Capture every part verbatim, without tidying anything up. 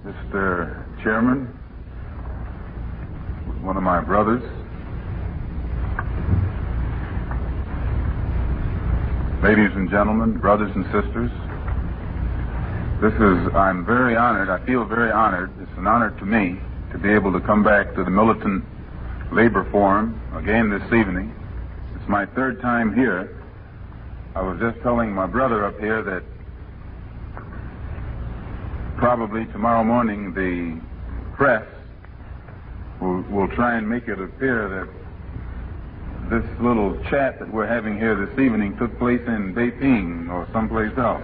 Mister Chairman, one of my brothers, ladies and gentlemen, brothers and sisters, this is, I'm very honored, I feel very honored, it's an honor to me to be able to come back to the Militant Labor Forum again this evening. It's my third time here. I was just telling my brother up here that probably tomorrow morning the press will, will try and make it appear that this little chat that we're having here this evening took place in Beijing or someplace else.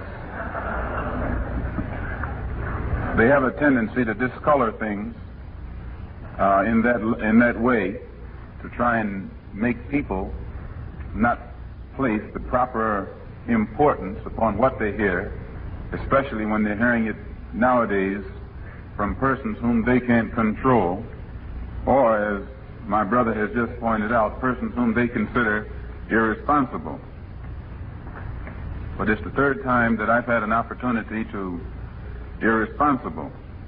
They have a tendency to discolor things uh, in that in that way to try and make people not place the proper importance upon what they hear, especially when they're hearing it nowadays from persons whom they can't control, or, as my brother has just pointed out, persons whom they consider irresponsible. But it's the third time that I've had an opportunity to irresponsible.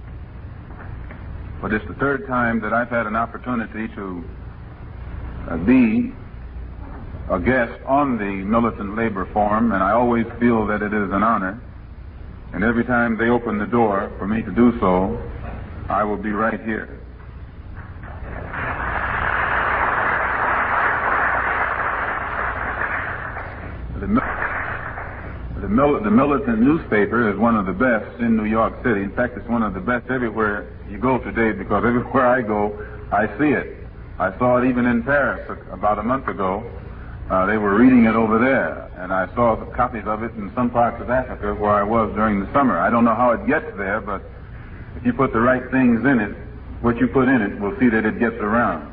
But it's the third time that I've had an opportunity to uh, be a guest on the Militant Labor Forum, and I always feel that it is an honor. And every time they open the door for me to do so, I will be right here. The, the, Mil- the Militant newspaper is one of the best in New York City. In fact, it's one of the best everywhere you go today, because everywhere I go, I see it. I saw it even in Paris about a month ago. Uh, they were reading it over there, and I saw copies of it in some parts of Africa where I was during the summer. I don't know how it gets there, but if you put the right things in it, what you put in it, we'll see that it gets around.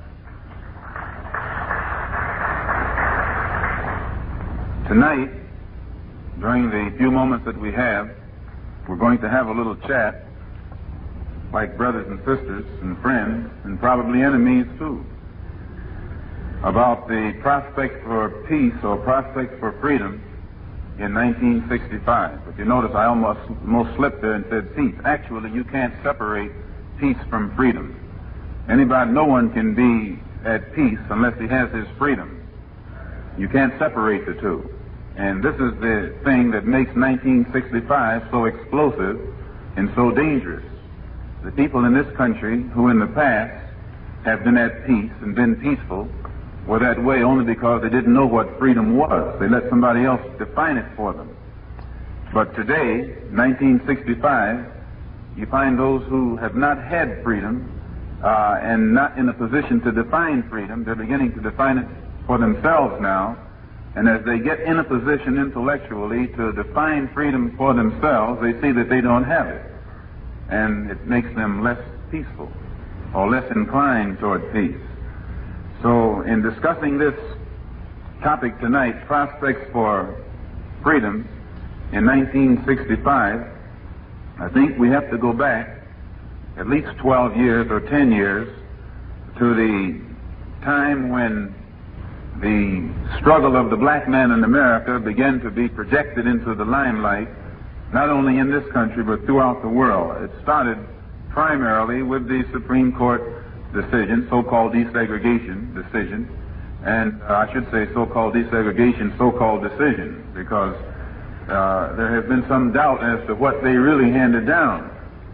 Tonight, during the few moments that we have, we're going to have a little chat like brothers and sisters and friends and probably enemies too, about the prospect for peace or prospect for freedom in nineteen sixty-five. But you notice I almost, almost slipped there and said peace. Actually, you can't separate peace from freedom. Anybody, no one can be at peace unless he has his freedom. You can't separate the two. And this is the thing that makes nineteen sixty-five so explosive and so dangerous. The people in this country who in the past have been at peace and been peaceful were that way only because they didn't know what freedom was. They let somebody else define it for them. But today, nineteen sixty-five, you find those who have not had freedom uh, and not in a position to define freedom. They're beginning to define it for themselves now. And as they get in a position intellectually to define freedom for themselves, they see that they don't have it. And it makes them less peaceful or less inclined toward peace. So in discussing this topic tonight, prospects for freedom in nineteen sixty-five, I think we have to go back at least twelve years or ten years to the time when the struggle of the black man in America began to be projected into the limelight, not only in this country but throughout the world. It started primarily with the Supreme Court decision, so-called desegregation decision, and uh, I should say so-called desegregation, so-called decision, because uh, there has been some doubt as to what they really handed down.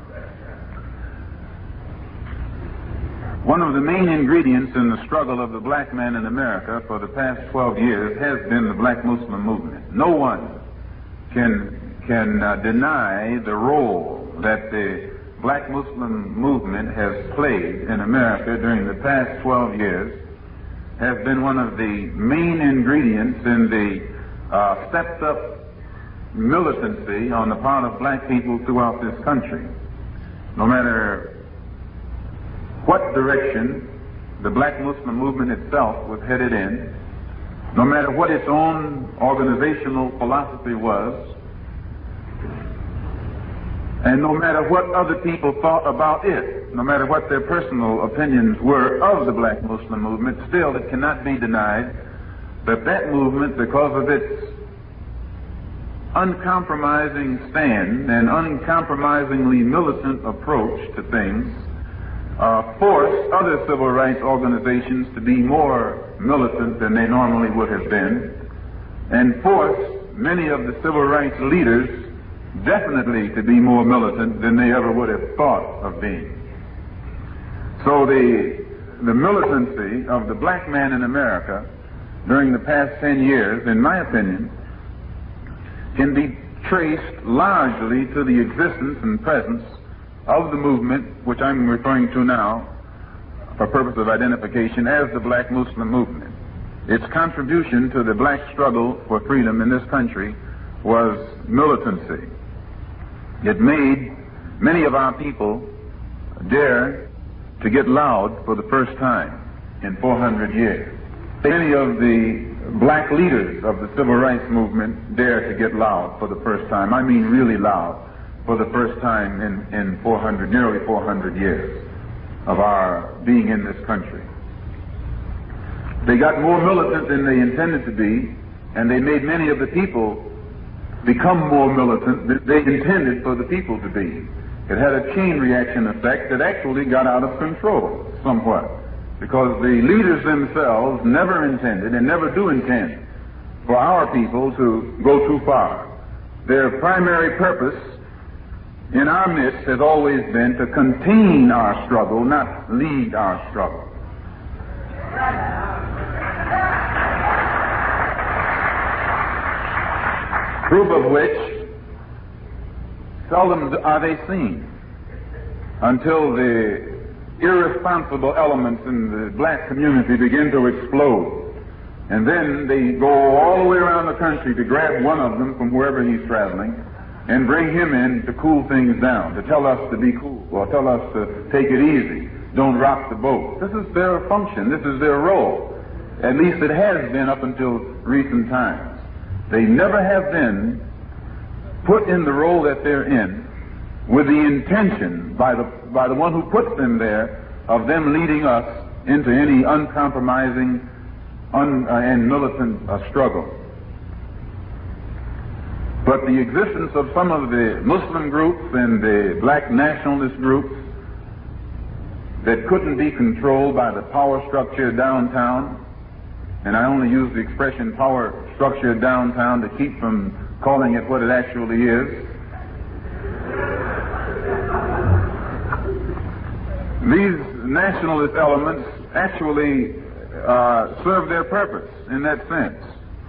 One of the main ingredients in the struggle of the black man in America for the past twelve years has been the black Muslim movement. No one can can uh, deny the role that the black Muslim movement has played in America during the past twelve years, has been one of the main ingredients in the uh, stepped up militancy on the part of black people throughout this country. No matter what direction the black Muslim movement itself was headed in, no matter what its own organizational philosophy was, and no matter what other people thought about it, no matter what their personal opinions were of the black Muslim movement, still it cannot be denied that that movement, because of its uncompromising stand and uncompromisingly militant approach to things uh, forced other civil rights organizations to be more militant than they normally would have been, and forced many of the civil rights leaders definitely to be more militant than they ever would have thought of being. So the, the militancy of the black man in America during the past ten years, in my opinion, can be traced largely to the existence and presence of the movement, which I'm referring to now for purpose of identification as the Black Muslim movement. Its contribution to the black struggle for freedom in this country was militancy. It made many of our people dare to get loud for the first time in four hundred years. Many of the black leaders of the civil rights movement dare to get loud for the first time. I mean really loud for the first time in, in four hundred, nearly four hundred years of our being in this country. They got more militant than they intended to be, and they made many of the people become more militant than they intended for the people to be. It had a chain reaction effect that actually got out of control somewhat, because the leaders themselves never intended and never do intend for our people to go too far. Their primary purpose in our midst has always been to contain our struggle, not lead our struggle. Proof of which, seldom are they seen until the irresponsible elements in the black community begin to explode. And then they go all the way around the country to grab one of them from wherever he's traveling and bring him in to cool things down, to tell us to be cool, or tell us to take it easy, don't rock the boat. This is their function, this is their role. At least it has been up until recent times. They never have been put in the role that they're in with the intention by the by the one who puts them there of them leading us into any uncompromising un, uh, and militant uh, struggle. But the existence of some of the Muslim groups and the black nationalist groups that couldn't be controlled by the power structure downtown, and I only use the expression power structure downtown to keep from calling it what it actually is. These nationalist elements actually uh, serve their purpose in that sense.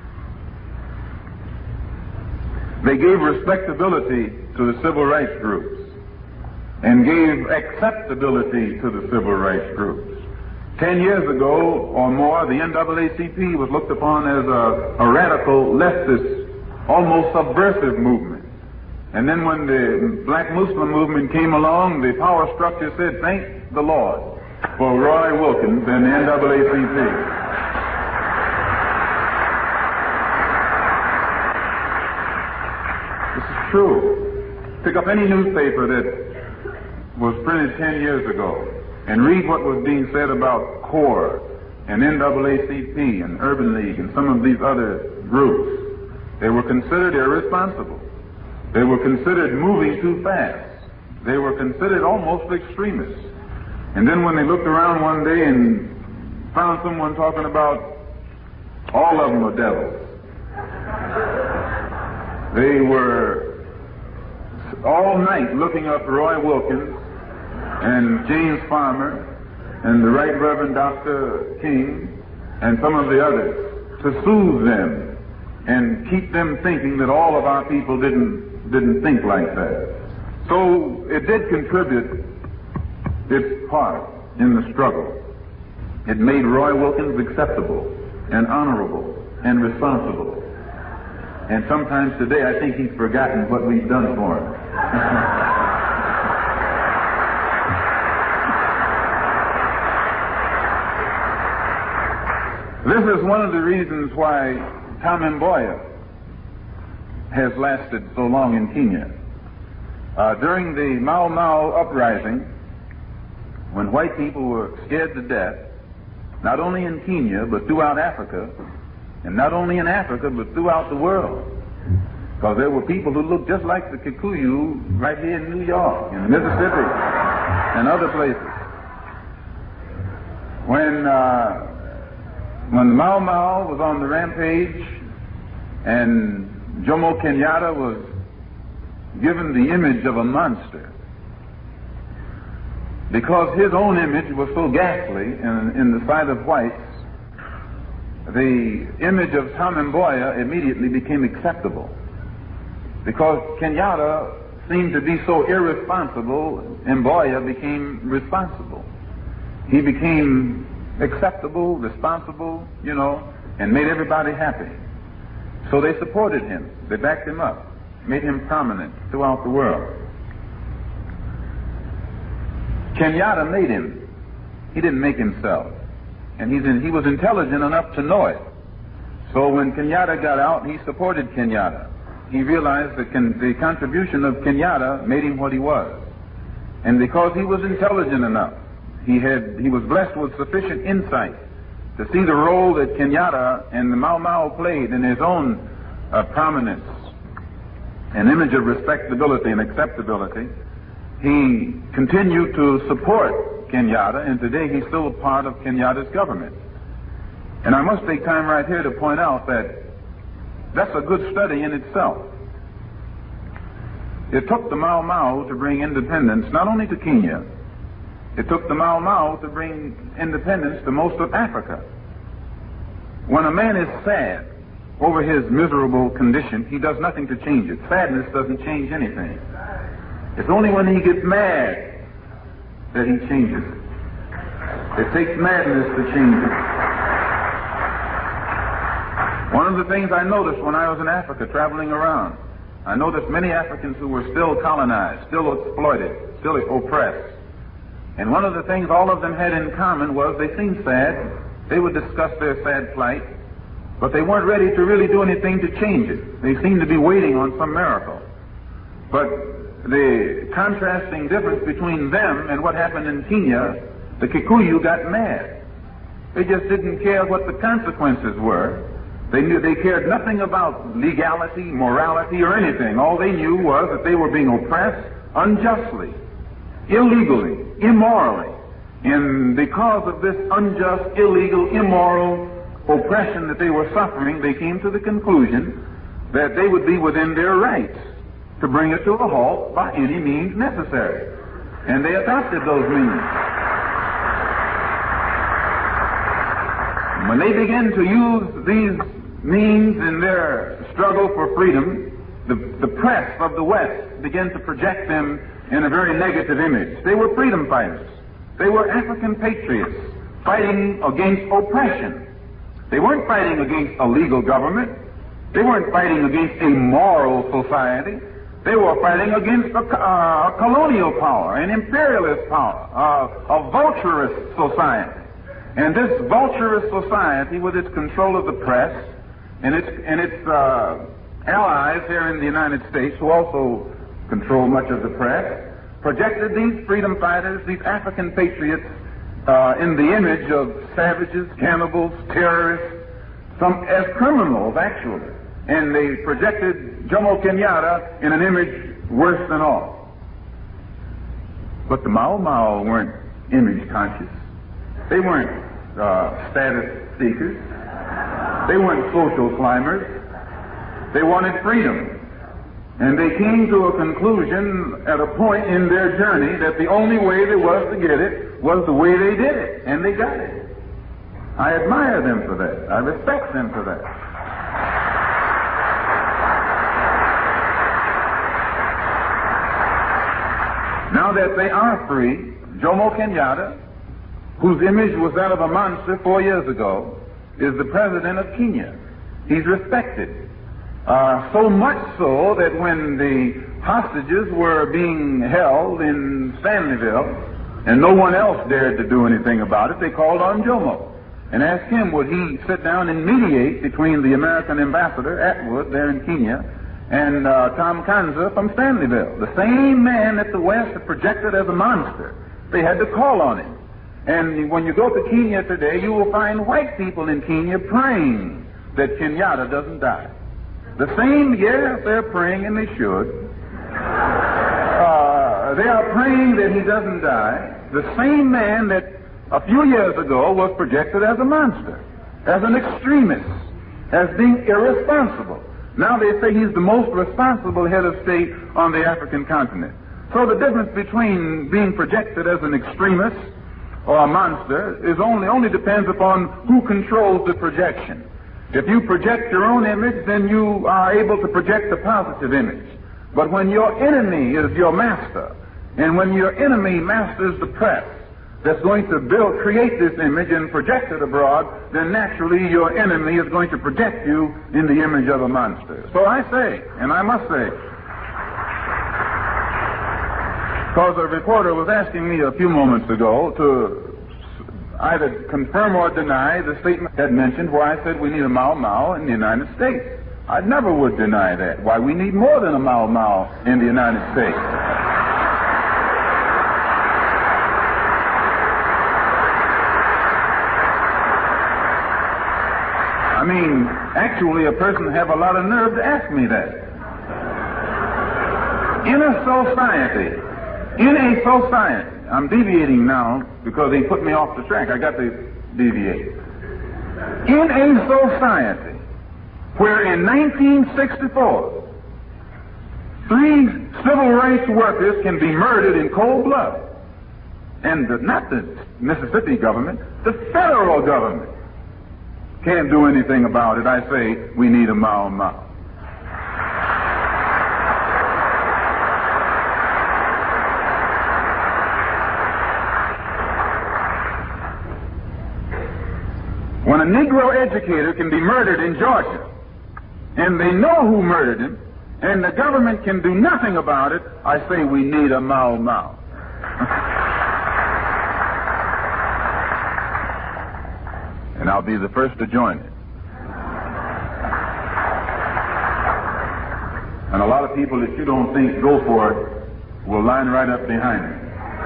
They gave respectability to the civil rights groups and gave acceptability to the civil rights groups. Ten years ago or more, the N double A C P was looked upon as a, a radical, leftist, almost subversive movement. And then when the black Muslim movement came along, the power structure said, thank the Lord for Roy Wilkins and the N double A C P. This is true. Pick up any newspaper that was printed ten years ago and read what was being said about CORE and N double A C P and Urban League and some of these other groups. They were considered irresponsible. They were considered moving too fast. They were considered almost extremists. And then when they looked around one day and found someone talking about all of them are devils, they were all night looking up Roy Wilkins and James Farmer and the Right Reverend Doctor King and some of the others to soothe them and keep them thinking that all of our people didn't didn't think like that. So it did contribute its part in the struggle. It made Roy Wilkins acceptable and honorable and responsible. And sometimes today I think he's forgotten what we've done for him. This is one of the reasons why Tom Mboya has lasted so long in Kenya. Uh, during the Mau Mau uprising, when white people were scared to death, not only in Kenya but throughout Africa, and not only in Africa but throughout the world, Because there were people who looked just like the Kikuyu right here in New York, in Mississippi, and other places. When uh, when Mau Mau was on the rampage and Jomo Kenyatta was given the image of a monster, because his own image was so ghastly in, in the sight of whites, the image of Tom Mboya immediately became acceptable. Because Kenyatta seemed to be so irresponsible, Mboya became responsible. He became acceptable, responsible, you know, and made everybody happy. So they supported him. They backed him up, made him prominent throughout the world. Kenyatta made him. He didn't make himself. And he's in, he was intelligent enough to know it. So when Kenyatta got out, he supported Kenyatta. He realized that can, the contribution of Kenyatta made him what he was. And because he was intelligent enough, he had he was blessed with sufficient insight to see the role that Kenyatta and the Mau Mau played in his own uh, prominence, an image of respectability and acceptability. He continued to support Kenyatta, and today he's still a part of Kenyatta's government. And I must take time right here to point out that that's a good study in itself. It took the Mau Mau to bring independence not only to Kenya, it took the Mau Mau to bring independence to most of Africa. When a man is sad over his miserable condition, he does nothing to change it. Sadness doesn't change anything. It's only when he gets mad that he changes it. It takes madness to change it. One of the things I noticed when I was in Africa traveling around, I noticed many Africans who were still colonized, still exploited, still oppressed. And one of the things all of them had in common was they seemed sad. They would discuss their sad plight, but they weren't ready to really do anything to change it. They seemed to be waiting on some miracle. But the contrasting difference between them and what happened in Kenya, the Kikuyu got mad. They just didn't care what the consequences were. They knew they cared nothing about legality, morality, or anything. All they knew was that they were being oppressed unjustly, illegally, immorally. And because of this unjust, illegal, immoral oppression that they were suffering, they came to the conclusion that they would be within their rights to bring it to a halt by any means necessary. And they adopted those means. When they began to use these means in their struggle for freedom, the, the press of the West began to project them in a very negative image. They were freedom fighters. They were African patriots fighting against oppression. They weren't fighting against a legal government. They weren't fighting against a moral society. They were fighting against a, uh, a colonial power, an imperialist power, uh, a vulturous society. And this vulturous society, with its control of the press and its, and its uh, allies here in the United States, who also control much of the press, projected these freedom fighters, these African patriots, uh, in the image of savages, cannibals, terrorists, some as criminals, actually. And they projected Jomo Kenyatta in an image worse than all. But the Mau Mau weren't image conscious. They weren't uh, status seekers. They weren't social climbers. They wanted freedom. And they came to a conclusion at a point in their journey that the only way there was to get it was the way they did it. And they got it. I admire them for that. I respect them for that. Now that they are free, Jomo Kenyatta, whose image was that of a monster four years ago, is the president of Kenya. He's respected. Uh, so much so that when the hostages were being held in Stanleyville and no one else dared to do anything about it, they called on Jomo and asked him would he sit down and mediate between the American ambassador, Atwood, there in Kenya, and uh, Tom Kanza from Stanleyville, the same man that the West had projected as a monster. They had to call on him. And when you go to Kenya today, you will find white people in Kenya praying that Kenyatta doesn't die. The same, yes, they're praying, and they should. Uh, they are praying that he doesn't die. The same man that a few years ago was projected as a monster, as an extremist, as being irresponsible. Now they say he's the most responsible head of state on the African continent. So the difference between being projected as an extremist or a monster is only only depends upon who controls the projection. If you project your own image, then you are able to project a positive image. But when your enemy is your master, and when your enemy masters the press that's going to build, create this image and project it abroad, then naturally your enemy is going to project you in the image of a monster. So I say, and I must say, because a reporter was asking me a few moments ago to either confirm or deny the statement I had mentioned where I said we need a Mau Mau in the United States. I never would deny that. Why, we need more than a Mau Mau in the United States. I mean, actually, a person have a lot of nerve to ask me that. In a society, in a society, I'm deviating now because they put me off the track. I got to deviate. In a society where in nineteen sixty-four, three civil rights workers can be murdered in cold blood, and the, not the Mississippi government, the federal government can't do anything about it, I say we need a Mau Mau. When a Negro educator can be murdered in Georgia, and they know who murdered him, and the government can do nothing about it, I say we need a Mau Mau. And I'll be the first to join it. And a lot of people that you don't think go for it will line right up behind me.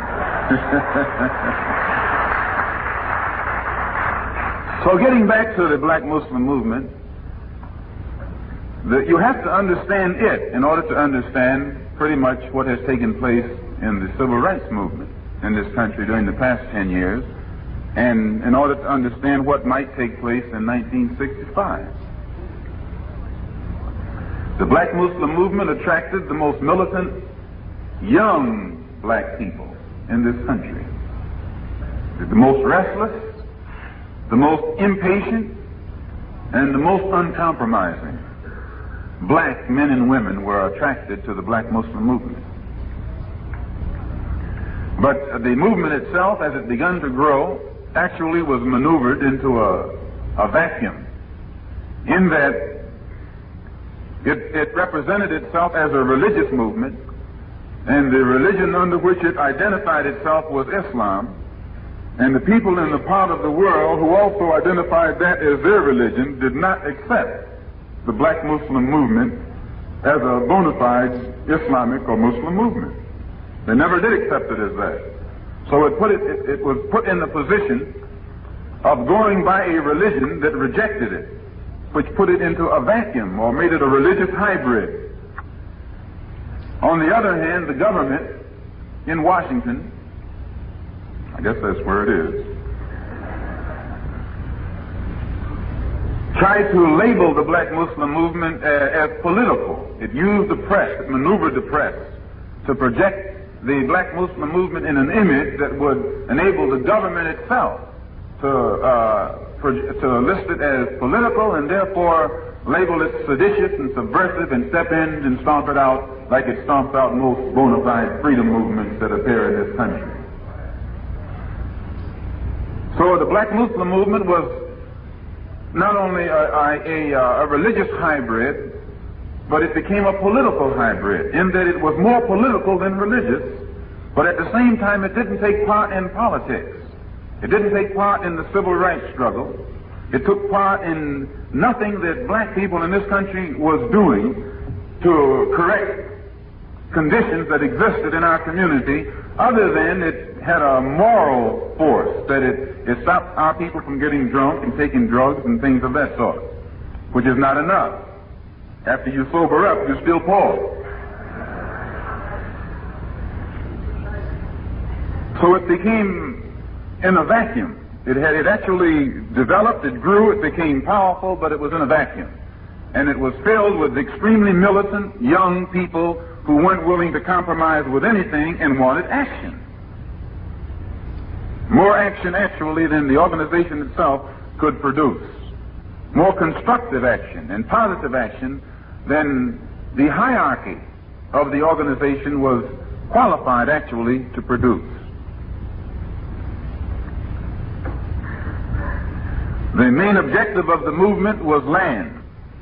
So getting back to the Black Muslim movement, the, you have to understand it in order to understand pretty much what has taken place in the civil rights movement in this country during the past ten years, and in order to understand what might take place in nineteen sixty-five. The Black Muslim movement attracted the most militant young black people in this country. The most restless, the most impatient, and the most uncompromising black men and women were attracted to the Black Muslim movement. But the movement itself, as it began to grow, actually was maneuvered into a, a vacuum, in that it, it represented itself as a religious movement, and the religion under which it identified itself was Islam, and the people in the part of the world who also identified that as their religion did not accept the Black Muslim movement as a bona fide Islamic or Muslim movement. They never did accept it as that. So it, put it, it, it was put in the position of going by a religion that rejected it, which put it into a vacuum or made it a religious hybrid. On the other hand, the government in Washington, I guess that's where it is, tried to label the Black Muslim movement uh, as political. It used the press, it maneuvered the press to project the Black Muslim movement in an image that would enable the government itself to uh, to list it as political and therefore label it seditious and subversive and step in and stomp it out like it stomps out most bona fide freedom movements that appear in this country. So the Black Muslim movement was not only a, a, a, a religious hybrid, but it became a political hybrid in that it was more political than religious, but at the same time it didn't take part in politics. It didn't take part in the civil rights struggle. It took part in nothing that black people in this country was doing to correct conditions that existed in our community, other than it had a moral force, that it, it stopped our people from getting drunk and taking drugs and things of that sort, which is not enough. After you sober up, you're still Paul. So it became in a vacuum. It had it actually developed, it grew, it became powerful, but it was in a vacuum. And it was filled with extremely militant young people who weren't willing to compromise with anything and wanted action. More action, actually, than the organization itself could produce. More constructive action and positive action than the hierarchy of the organization was qualified, actually, to produce. The main objective of the movement was land.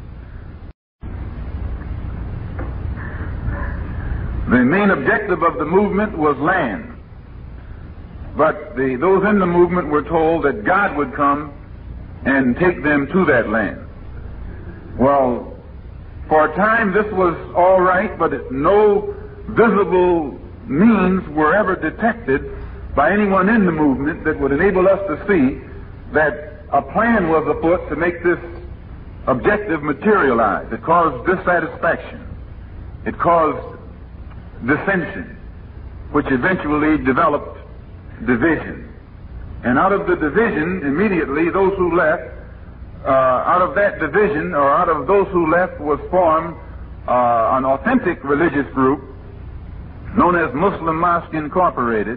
The main objective of the movement was land. But the, those in the movement were told that God would come and take them to that land. Well, for a time this was all right, but it, no visible means were ever detected by anyone in the movement that would enable us to see that a plan was afoot to make this objective materialize. It caused dissatisfaction. It caused dissension, which eventually developed division. And out of the division, immediately, those who left, uh, out of that division, or out of those who left, was formed uh, an authentic religious group known as Muslim Mosque Incorporated,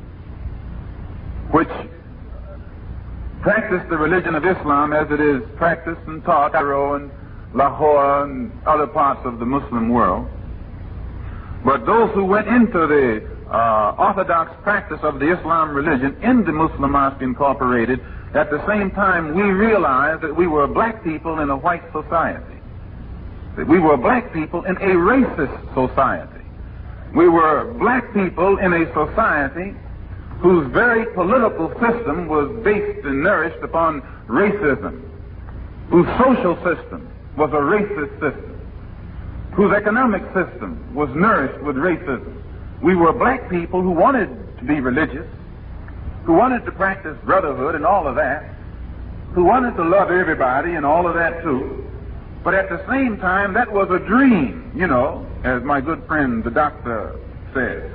which practiced the religion of Islam as it is practiced and taught in Cairo and Lahore and other parts of the Muslim world. But those who went into the uh, orthodox practice of the Islam religion in the Muslim Mosque Incorporated, at the same time we realized that we were black people in a white society. That we were black people in a racist society. We were black people in a society whose very political system was based and nourished upon racism, whose social system was a racist system, whose economic system was nourished with racism. We were black people who wanted to be religious, who wanted to practice brotherhood and all of that, who wanted to love everybody and all of that too. But at the same time, that was a dream, you know, as my good friend the doctor says.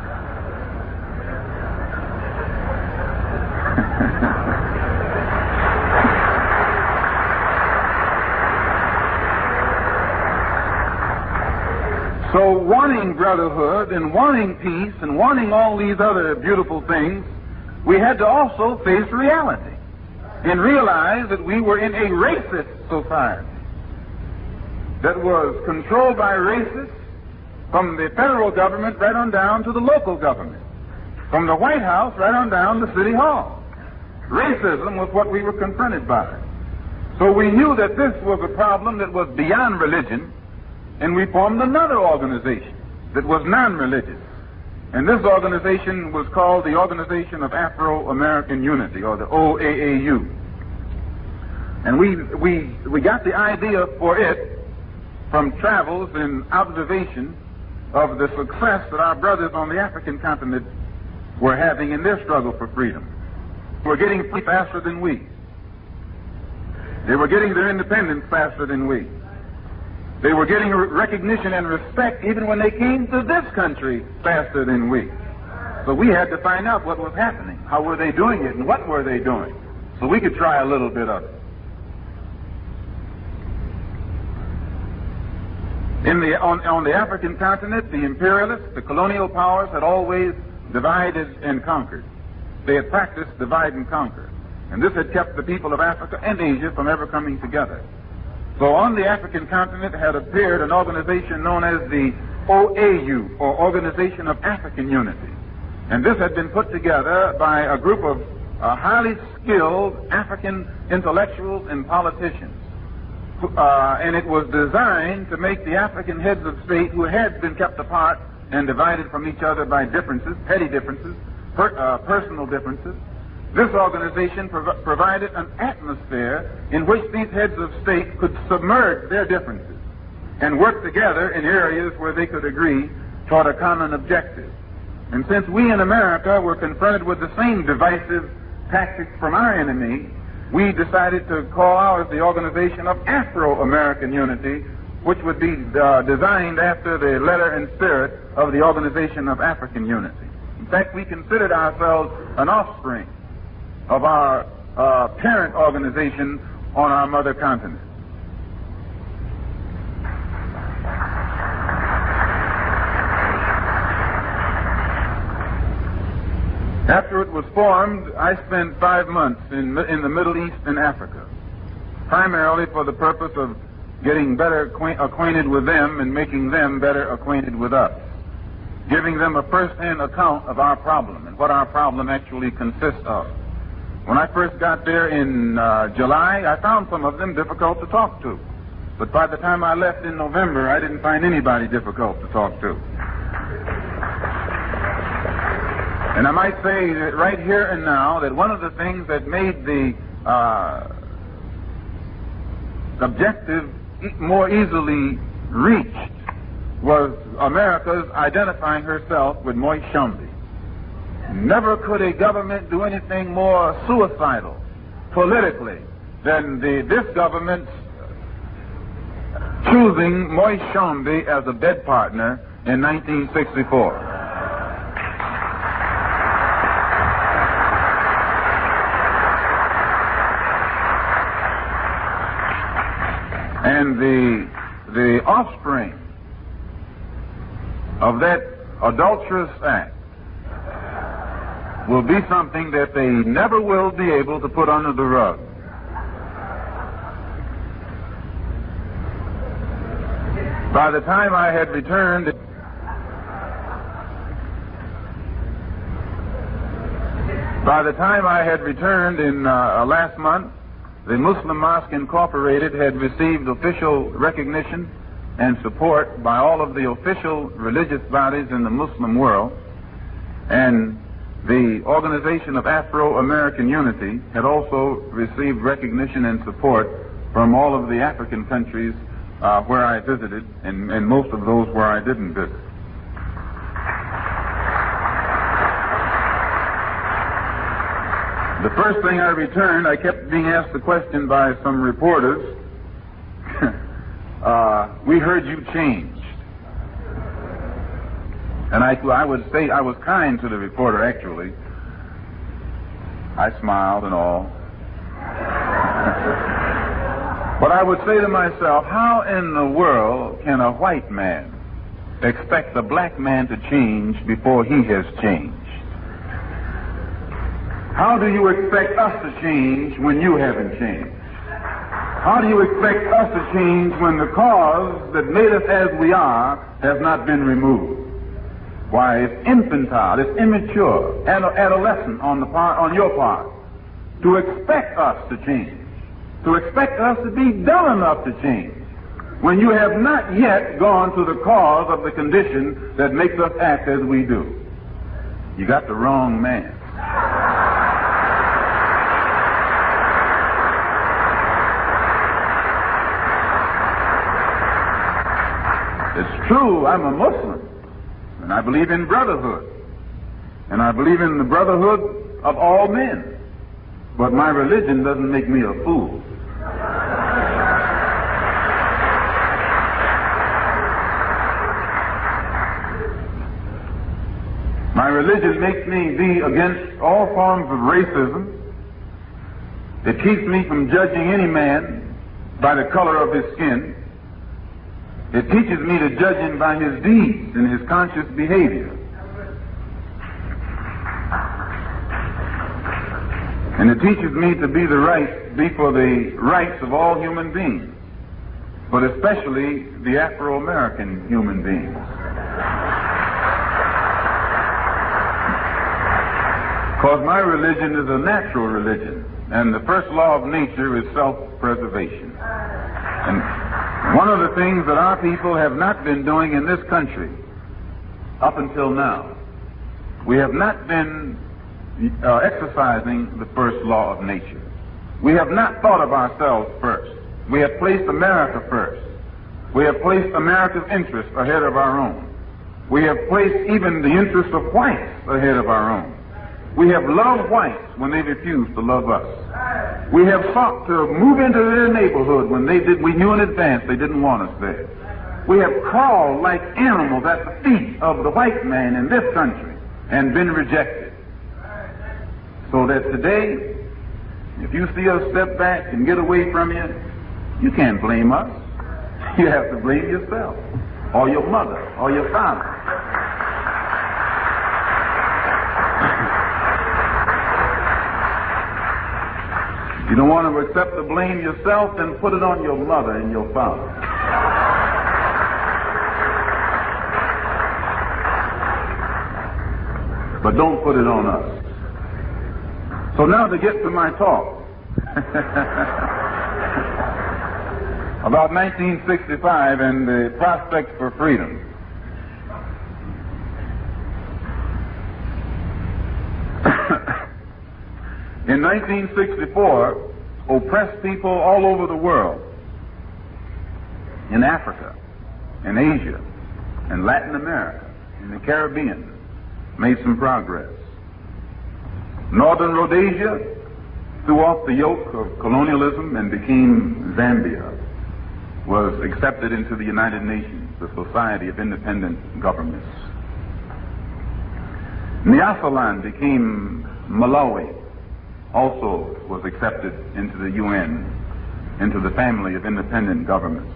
So wanting brotherhood and wanting peace and wanting all these other beautiful things, we had to also face reality and realize that we were in a racist society that was controlled by racists from the federal government right on down to the local government, from the White House right on down to City Hall. Racism was what we were confronted by. So we knew that this was a problem that was beyond religion, and we formed another organization that was non-religious. And this organization was called the Organization of Afro-American Unity, or the O A A U. And we, we, we got the idea for it from travels and observation of the success that our brothers on the African continent were having in their struggle for freedom. They were getting free faster than we. They were getting their independence faster than we. They were getting recognition and respect even when they came to this country faster than we. So we had to find out what was happening. How were they doing it and what were they doing? So we could try a little bit of it. In the, on, on the African continent, the imperialists, the colonial powers had always divided and conquered. They had practiced divide and conquer. And this had kept the people of Africa and Asia from ever coming together. So on the African continent had appeared an organization known as the O A U, or Organization of African Unity. And this had been put together by a group of uh, highly skilled African intellectuals and politicians. Uh, and it was designed to make the African heads of state, who had been kept apart and divided from each other by differences, petty differences, per, uh, personal differences, this organization prov- provided an atmosphere in which these heads of state could submerge their differences and work together in areas where they could agree toward a common objective. And since we in America were confronted with the same divisive tactics from our enemy, we decided to call ours the Organization of Afro-American Unity, which would be uh, designed after the letter and spirit of the Organization of African Unity. In fact, we considered ourselves an offspring of our uh, parent organization on our mother continent. After it was formed, I spent five months in, in the Middle East and Africa, primarily for the purpose of getting better acquaint, acquainted with them and making them better acquainted with us, giving them a first-hand account of our problem and what our problem actually consists of. When I first got there in uh, July, I found some of them difficult to talk to. But by the time I left in November, I didn't find anybody difficult to talk to. And I might say that right here and now that one of the things that made the uh, objective more easily reached was America's identifying herself with Moise Tshombe. Never could a government do anything more suicidal politically than the, this government's choosing Moise Tshombe as a bed partner in nineteen sixty-four. And the, the offspring of that adulterous act will be something that they never will be able to put under the rug. By the time I had returned, by the time I had returned in uh, last month, the Muslim Mosque Incorporated had received official recognition and support by all of the official religious bodies in the Muslim world, and the Organization of Afro-American Unity had also received recognition and support from all of the African countries uh, where I visited, and, and most of those where I didn't visit. The first thing I returned, I kept being asked the question by some reporters, uh, we heard you changed. And I, I would say I was kind to the reporter, actually. I smiled and all. But I would say to myself, how in the world can a white man expect a black man to change before he has changed? How do you expect us to change when you haven't changed? How do you expect us to change when the cause that made us as we are has not been removed? Why, it's infantile, it's immature, and adolescent on the part, on your part, to expect us to change, to expect us to be dull enough to change, when you have not yet gone to the cause of the condition that makes us act as we do. You got the wrong man. It's true, I'm a Muslim, and I believe in brotherhood, and I believe in the brotherhood of all men, but my religion doesn't make me a fool. My religion makes me be against all forms of racism. It keeps me from judging any man by the color of his skin. It teaches me to judge him by his deeds and his conscious behavior. And it teaches me to be the right, be for the rights of all human beings, but especially the Afro-American human beings. Because my religion is a natural religion, and the first law of nature is self-preservation. And one of the things that our people have not been doing in this country up until now, we have not been uh, exercising the first law of nature. We have not thought of ourselves first. We have placed America first. We have placed America's interests ahead of our own. We have placed even the interests of whites ahead of our own. We have loved whites when they refused to love us. We have sought to move into their neighborhood when they did, we knew in advance they didn't want us there. We have crawled like animals at the feet of the white man in this country and been rejected. So that today, if you see us step back and get away from you, you can't blame us. You have to blame yourself, or your mother, or your father. You don't want to accept the blame yourself, then put it on your mother and your father. But don't put it on us. So now to get to my talk. About nineteen sixty-five and the prospects for freedom. In nineteen sixty-four, oppressed people all over the world, in Africa, in Asia, in Latin America, in the Caribbean, made some progress. Northern Rhodesia threw off the yoke of colonialism and became Zambia, was accepted into the United Nations, the Society of Independent Governments. Nyasaland became Malawi, also was accepted into the U N, into the family of independent governments.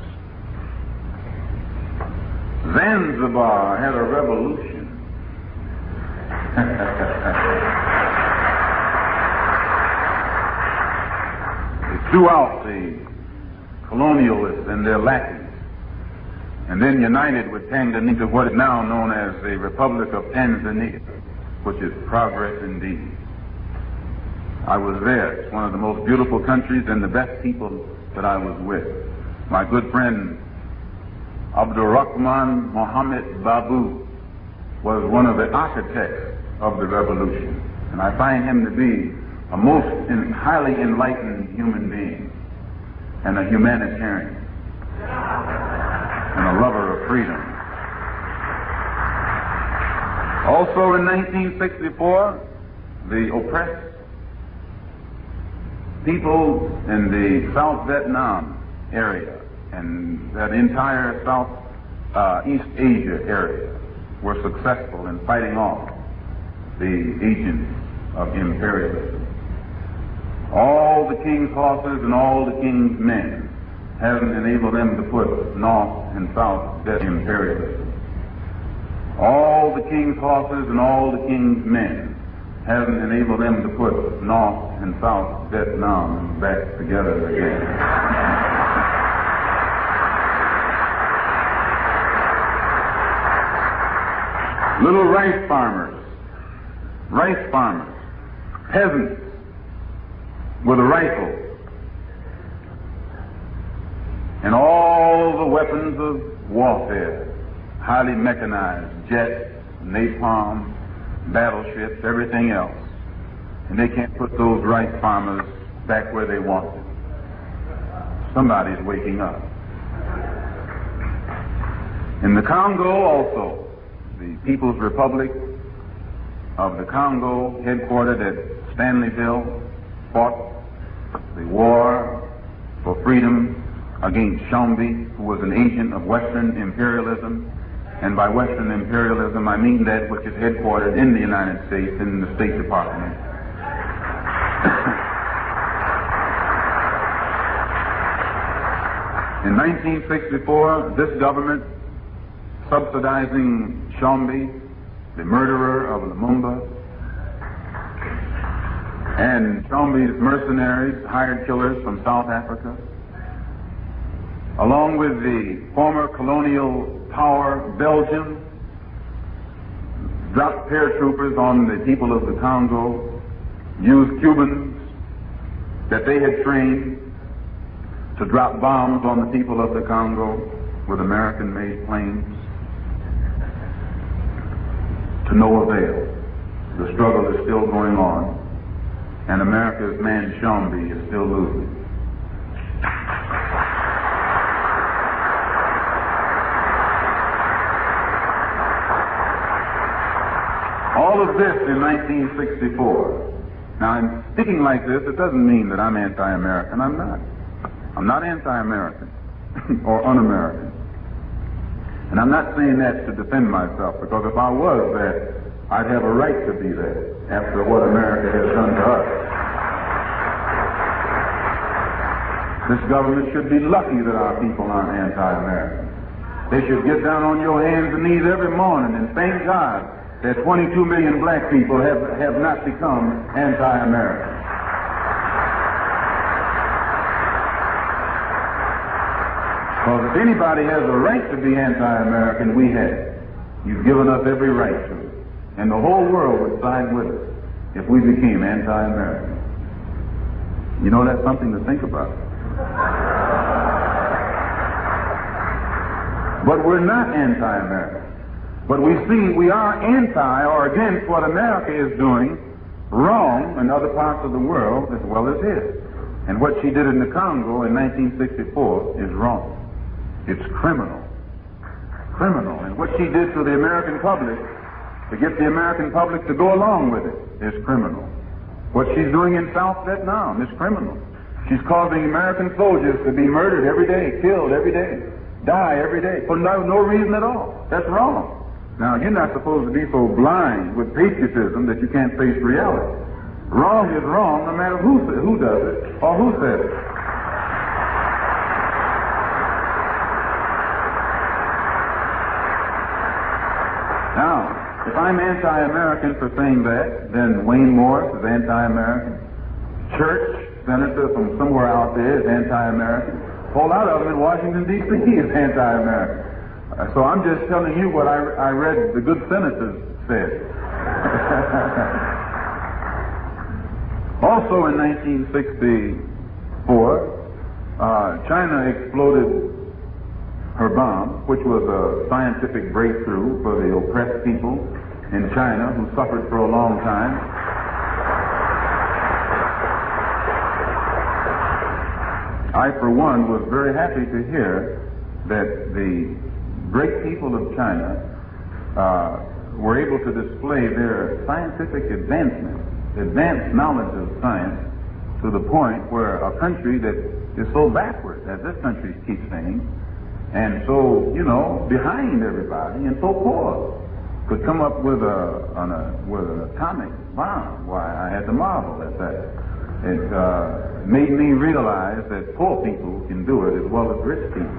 Zanzibar had a revolution. They threw out the colonialists and their lackeys, and then united with Tanganyika, what is now known as the Republic of Tanzania, which is progress indeed. I was there. It's one of the most beautiful countries and the best people that I was with. My good friend Abdurrahman Mohammed Babu was one of the architects of the revolution, and I find him to be a most in, highly enlightened human being and a humanitarian and a lover of freedom. Also in nineteen sixty-four, the oppressed people in the South Vietnam area and that entire South uh, East Asia area were successful in fighting off the agents of imperialism. All the king's horses and all the king's men haven't enabled them to put North and South Vietnam imperialism. All the king's horses and all the king's men haven't enabled them to put North and South Vietnam back together again. Little rice farmers, rice farmers, peasants with a rifle and all the weapons of warfare, highly mechanized, jets, napalm, battleships, everything else. And they can't put those rice farmers back where they want them. Somebody's waking up. In the Congo also, the People's Republic of the Congo, headquartered at Stanleyville, fought the war for freedom against Chombi, who was an agent of Western imperialism. And by Western imperialism, I mean that which is headquartered in the United States, in the State Department. In nineteen sixty-four, this government, subsidizing Chombi, the murderer of Lumumba, and Chombi's mercenaries, hired killers from South Africa, along with the former colonial power Belgium, dropped paratroopers on the people of the Congo, used Cubans that they had trained to drop bombs on the people of the Congo with American-made planes. To no avail. The struggle is still going on, and America's man Chombi is still losing. All of this in nineteen sixty-four. Now, in speaking like this, it doesn't mean that I'm anti-American. I'm not. I'm not anti-American or un-American. And I'm not saying that to defend myself, because if I was that, I'd have a right to be that after what America has done to us. This government should be lucky that our people aren't anti-American. They should get down on your hands and knees every morning and thank God that twenty-two million black people have, have not become anti-American. Because if anybody has a right to be anti-American, we have. You've given us every right to it. And the whole world would side with us if we became anti-American. You know, that's something to think about. But we're not anti-American. But we see we are anti or against what America is doing wrong in other parts of the world as well as here. And what she did in the Congo in nineteen sixty-four is wrong. It's criminal. Criminal. And what she did to the American public, to get the American public to go along with it, is criminal. What she's doing in South Vietnam is criminal. She's causing American soldiers to be murdered every day, killed every day, die every day, for no, no reason at all. That's wrong. Now, you're not supposed to be so blind with patriotism that you can't face reality. Wrong is wrong no matter who, who does it or who says it. Now, if I'm anti-American for saying that, then Wayne Morris is anti-American. Church, senator from somewhere out there, is anti-American. A whole lot of them in Washington, D C is anti-American. Uh, so I'm just telling you what I, I read the good senators said. Also in nineteen sixty-four, uh, China exploded her bomb, which was a scientific breakthrough for the oppressed people in China who suffered for a long time. I, for one, was very happy to hear that the great people of China uh, were able to display their scientific advancement, advanced knowledge of science, to the point where a country that is so backward, as this country keeps saying, and so, you know, behind everybody and so poor, could come up with a, on a with an atomic bomb. Why, I had to marvel at that. It uh, made me realize that poor people can do it as well as rich people.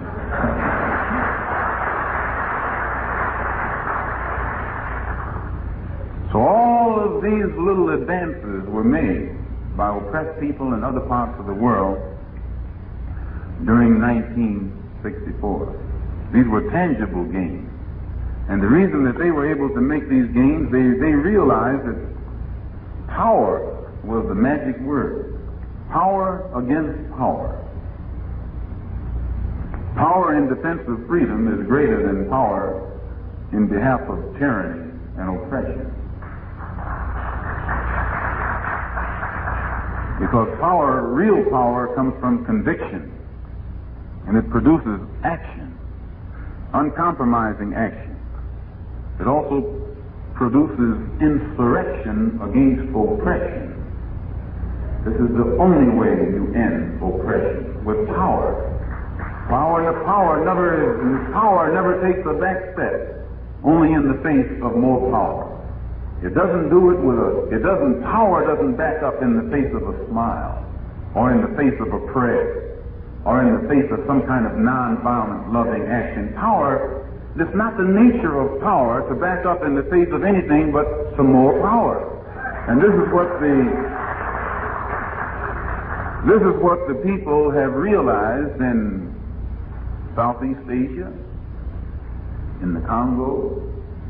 So all of these little advances were made by oppressed people in other parts of the world during nineteen sixty-four. These were tangible gains. And the reason that they were able to make these gains, they, they realized that power was the magic word. Power against power. Power in defense of freedom is greater than power in behalf of tyranny and oppression. Because power, real power, comes from conviction. And it produces action, uncompromising action. It also produces insurrection against oppression. This is the only way you end oppression, with power. Power, and the power never is, power never takes a back step, only in the face of more power. It doesn't do it with a, it doesn't, power doesn't back up in the face of a smile, or in the face of a prayer, or in the face of some kind of non-violent, loving action. Power, it's not the nature of power to back up in the face of anything but some more power. And this is what the, this is what the people have realized in Southeast Asia, in the Congo,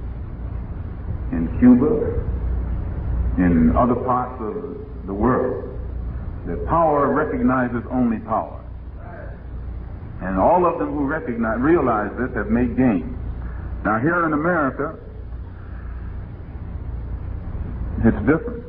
in Cuba, in other parts of the world, that power recognizes only power. And all of them who recognize, realize this have made gains. Now here in America, it's different.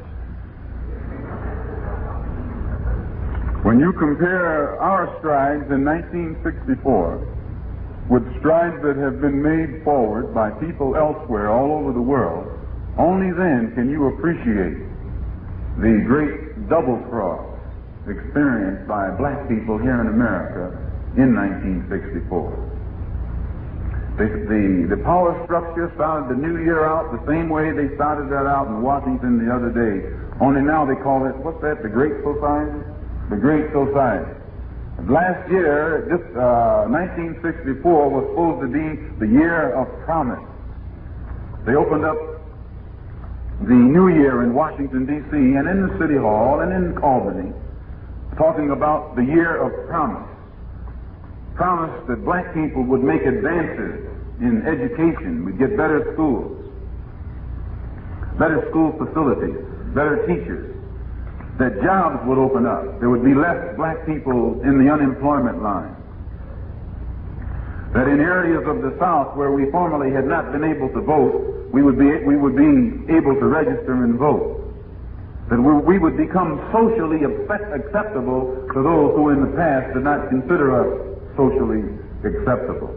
When you compare our strides in nineteen sixty-four with strides that have been made forward by people elsewhere all over the world, Only then can you appreciate the great double cross experienced by black people here in America in nineteen sixty-four. The, the, the power structure started the new year out the same way they started that out in Washington the other day. Only now they call it, what's that, the Great Society? The Great Society. Last year, this uh, nineteen sixty-four was supposed to be the year of promise. They opened up the new year in Washington, D C, and in the City Hall, and in Albany, talking about the year of promise. Promise that black people would make advances in education, we'd get better schools, better school facilities, better teachers, that jobs would open up, there would be less black people in the unemployment line, that in areas of the South where we formerly had not been able to vote, we would be, we would be able to register and vote, that we, we would become socially acceptable to those who in the past did not consider us socially acceptable.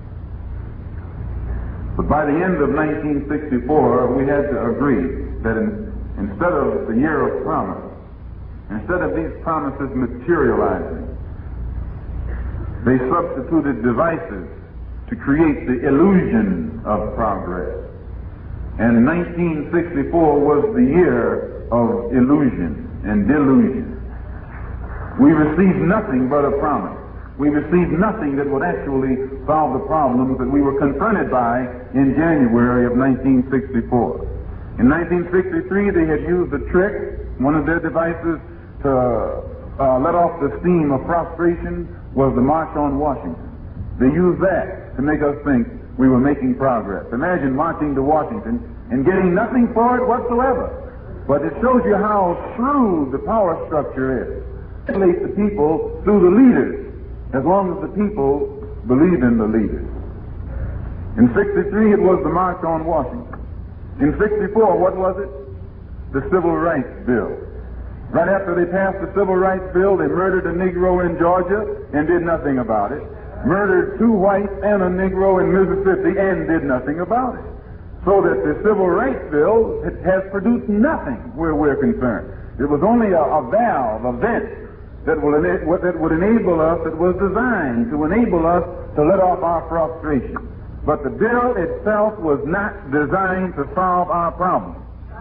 But by the end of nineteen sixty-four, we had to agree that in, instead of the year of promise, instead of these promises materializing, they substituted devices to create the illusion of progress. And nineteen sixty-four was the year of illusion and delusion. We received nothing but a promise. We received nothing that would actually solve the problems that we were confronted by in January of nineteen sixty-four. In nineteen sixty-three, they had used a trick. One of their devices to uh, let off the steam of frustration was the March on Washington. They used that to make us think we were making progress. Imagine marching to Washington and getting nothing for it whatsoever. But it shows you how shrewd the power structure is. It manipulates the people through the leaders, as long as the people believe in the leaders. In sixty-three, it was the March on Washington. In sixty-four, what was it? The Civil Rights Bill. Right after they passed the Civil Rights Bill, they murdered a Negro in Georgia and did nothing about it. Murdered two whites and a Negro in Mississippi and did nothing about it. So that the Civil Rights Bill has produced nothing where we're concerned. It was only a, a valve, a vent, that will ena- that would enable us, that was designed to enable us to let off our frustration. But the bill itself was not designed to solve our problem.